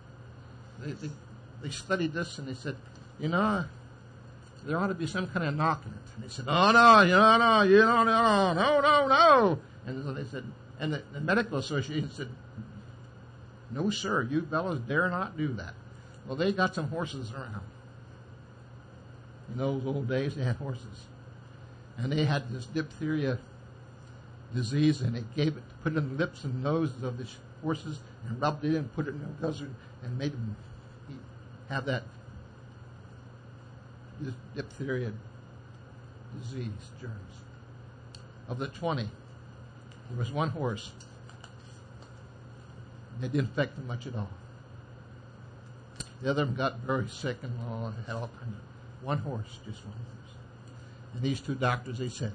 they studied this and they said, there ought to be some kind of knock in it. And they said, oh, no. And so they said, and the medical association said, no, sir, you fellows dare not do that. Well, they got some horses around. In those old days, they had horses. And they had this diphtheria disease, and they put it in the lips and noses of the horses and rubbed it in, put it in their guzzler, and made them have this diphtheria disease germs. Of the 20, there was one horse. They didn't affect them much at all. The other of them got very sick and had all kinds of. One horse, just one horse. And these two doctors, they said,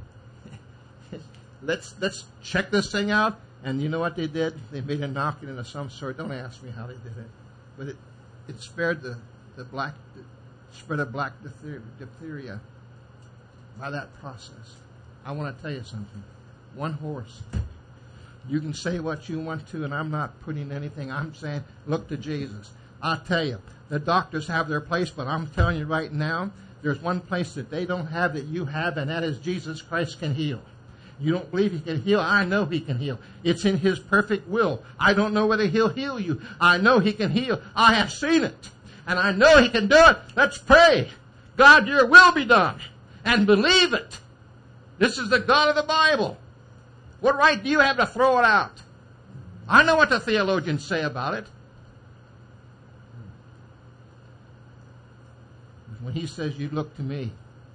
let's check this thing out. And you know what they did? They made a knock in of some sort. Don't ask me how they did it. But it spared the spread of black diphtheria by that process. I want to tell you something. One horse. You can say what you want to, and I'm not putting anything. I'm saying, look to Jesus. I'll tell you, the doctors have their place, but I'm telling you right now, there's one place that they don't have that you have, and that is Jesus Christ can heal. You don't believe he can heal? I know he can heal. It's in his perfect will. I don't know whether he'll heal you. I know he can heal. I have seen it. And I know he can do it. Let's pray. God, your will be done. And believe it. This is the God of the Bible. What right do you have to throw it out? I know what the theologians say about it. When he says, you look to me,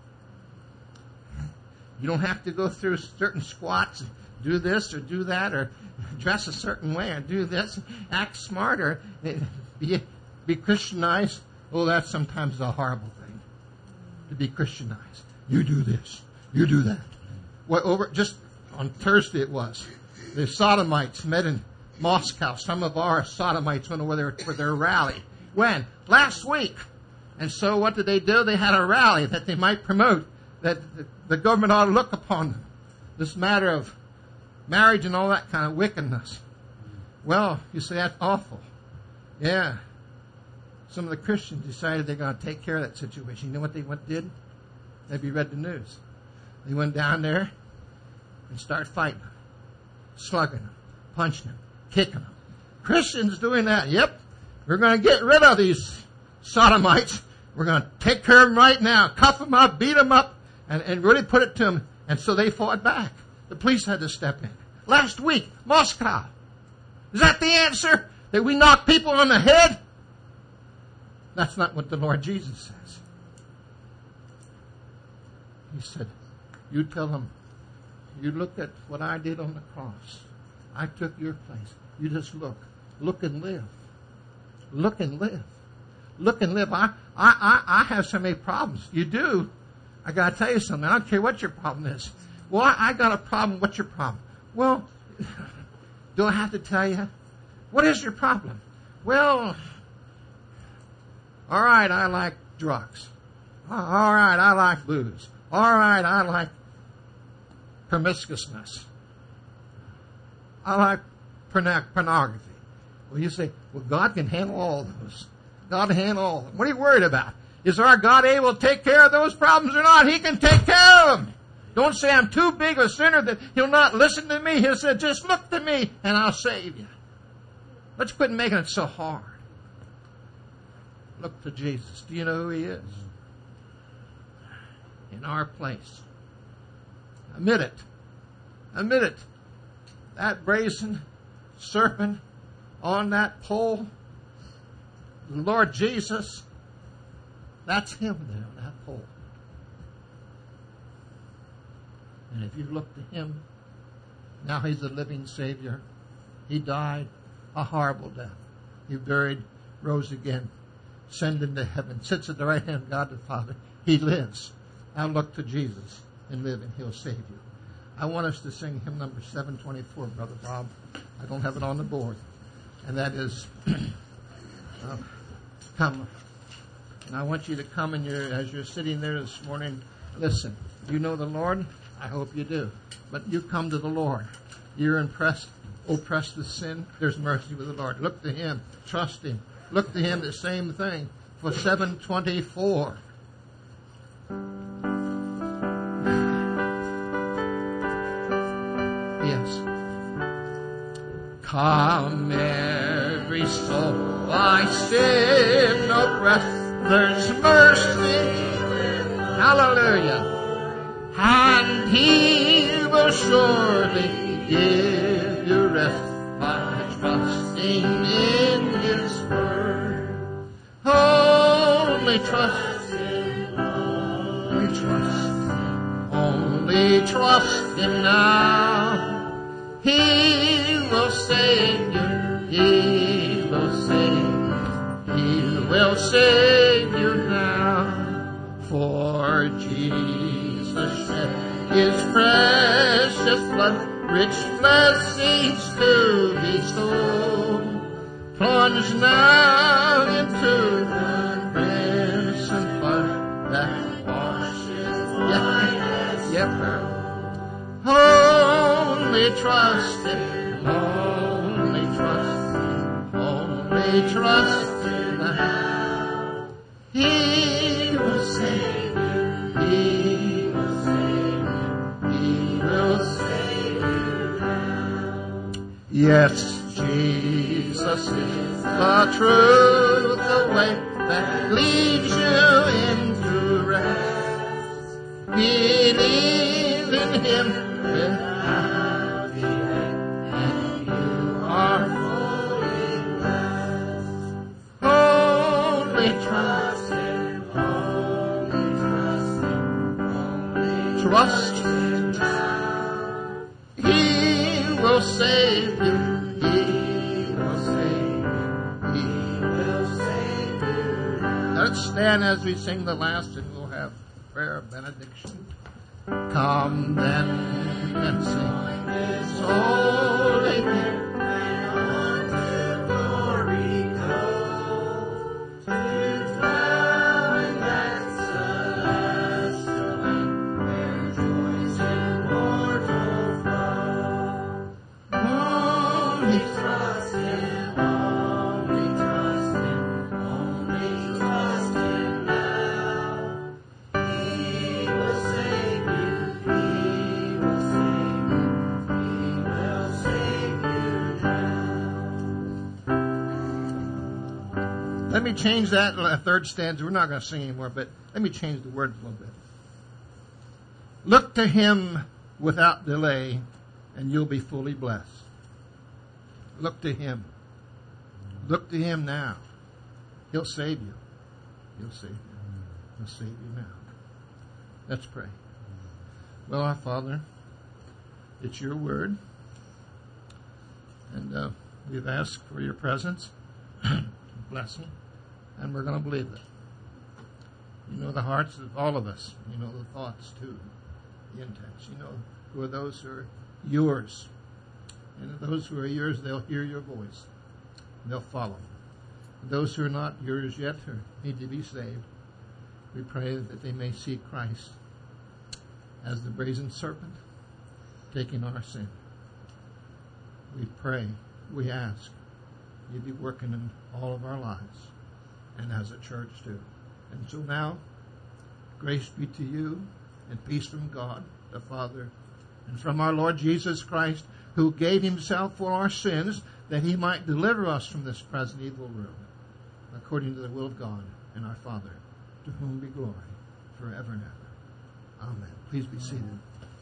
you don't have to go through certain squats and do this or do that or dress a certain way or do this, act smart or be Christianized. Oh, that's sometimes a horrible thing, to be Christianized. You do this, you do that. Just on Thursday it was. The Sodomites met in Moscow. Some of our Sodomites went over there for their rally. When? Last week. And so what did they do? They had a rally that they might promote, that the government ought to look upon this matter of marriage and all that kind of wickedness. Well, you say that's awful. Yeah. Some of the Christians decided they're going to take care of that situation. You know what they did? Maybe you read the news. They went down there and started fighting them, slugging them, punching them, kicking them. Christians doing that. Yep. We're going to get rid of these Sodomites. We're going to take care of them right now. Cuff them up, beat them up, and really put it to them. And so they fought back. The police had to step in. Last week, Moscow. Is that the answer? That we knock people on the head? That's not what the Lord Jesus says. He said, you tell them, you look at what I did on the cross. I took your place. You just look. Look and live. Look and live. Look and live. I have so many problems. You do. I got to tell you something. I don't care what your problem is. Well, I got a problem. What's your problem? Well, do I have to tell you? What is your problem? Well, all right, I like drugs. All right, I like booze. All right, I like promiscuousness. I like pornography. Well, you say, well, God can handle all those. God will handle all of them. What are you worried about? Is our God able to take care of those problems or not? He can take care of them. Don't say I'm too big a sinner that He'll not listen to me. He'll say, just look to me and I'll save you. Let's quit making it so hard. Look to Jesus. Do you know who He is? In our place. Admit it. Admit it. That brazen serpent on that pole, the Lord Jesus, that's Him there on that pole. And if you look to Him, now He's a living Savior. He died a horrible death. He buried, rose again, ascended into heaven, sits at the right hand of God the Father. He lives. Now look to Jesus and live, and He'll save you. I want us to sing hymn number 724, Brother Bob. I don't have it on the board. And that is, come. And I want you to come, and as you're sitting there this morning, listen. You know the Lord? I hope you do. But you come to the Lord. You're oppressed with sin. There's mercy with the Lord. Look to Him. Trust Him. Look to Him, the same thing for 724. Yes. Come, every soul, I sin oppressed. There's mercy. Hallelujah. And He will surely give you rest by trusting in His word. Only trust Him, only trust Him, only trust Him now. He will save you, He will save you, He will save you now. For Jesus shed His precious blood, rich blessings to bestow. Plunge now into the crimson flood that washes white as snow. Only trust Him, only trust Him, only trust Him now. He will save you, He will save you, He will save you now. Yes, Jesus is the truth, the way that leads you into rest. Believe in Him without delay, and you are fully blessed. Only trust Him, only trust Him, only trust Him now. He will save you, He will save you, He will save you now. Let's stand as we sing the last, and we'll have prayer of benediction. Come then and sing His holy name, and on to glory go, to dwell in that celestial land, where joys immortal flow. Only trust Him, only trust Him, only trust Him now. He will save you, He will save you, He will save you now. Let me change that third stanza. We're not going to sing anymore, but let me change the words a little bit. Look to Him without delay, and you'll be fully blessed. Look to Him. Look to Him now. He'll save you. He'll save you. He'll save you now. Let's pray. Well, our Father, it's Your word, and we've asked for Your presence, blessing, and we're going to believe it. You know the hearts of all of us. You know the thoughts too, the intents. You know who are those who are Yours. And those who are Yours, they'll hear Your voice. They'll follow. Those who are not Yours yet or need to be saved, we pray that they may see Christ as the brazen serpent taking our sin. We pray, we ask, You be working in all of our lives. and as a church too. And so now, grace be to you and peace from God the Father and from our Lord Jesus Christ, who gave himself for our sins that he might deliver us from this present evil world, according to the will of God and our Father, to whom be glory forever and ever. Amen. Please be seated.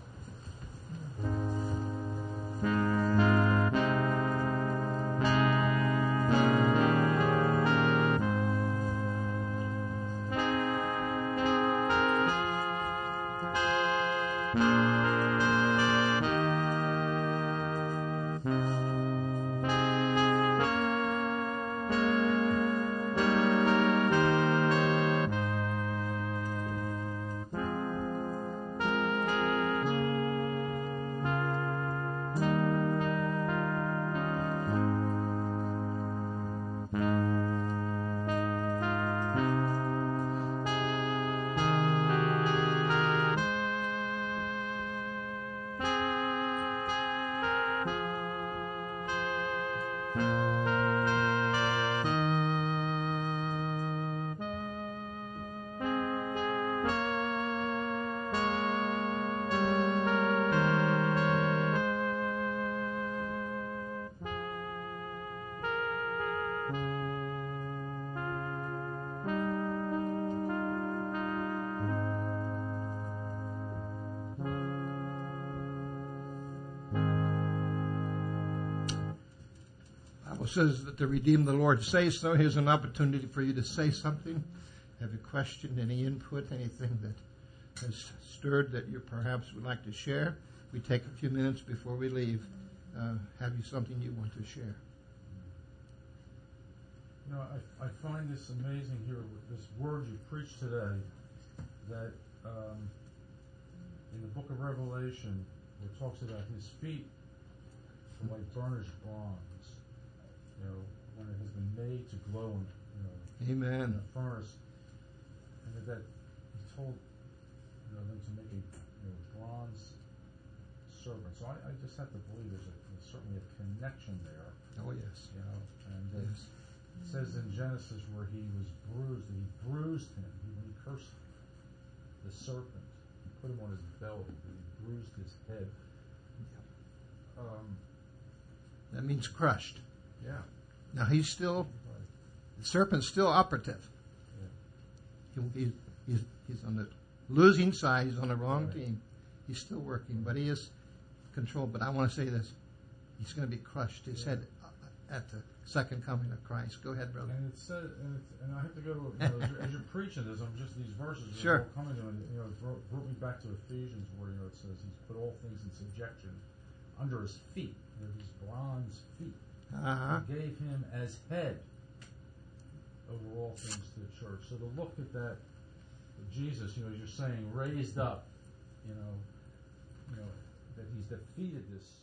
Says that the redeemed of the Lord say so. Here's an opportunity for you to say something. Have a question, any input, anything that has stirred that you perhaps would like to share. We take a few minutes before we leave. Have you something you want to share? You know, I find this amazing here with this word you preached today, that in the book of Revelation, where it talks about his feet are like burnished bronze. You know, when it has been made to glow in, Amen. in a furnace, and that he told them to make a bronze serpent. So I just have to believe there's certainly a connection there. Oh yes. You know, and yes. It says in Genesis where he was bruised, that he bruised him. He cursed the serpent. He put him on his belly. He bruised his head. That means crushed. Yeah. Now he's still, the serpent's still operative. Yeah. He's on the losing side. He's on the wrong team. He's still working, but he is controlled. But I want to say this: he's going to be crushed. His head at the second coming of Christ. Go ahead, brother. And it said, and I have to go to as you're preaching this. I'm just these verses sure. Are all coming to, and it brought me back to Ephesians, where it says he's put all things in subjection under his feet. These bronze feet. He gave him as head over all things to the church. So to look at that, Jesus, as you're saying, raised up, that he's defeated this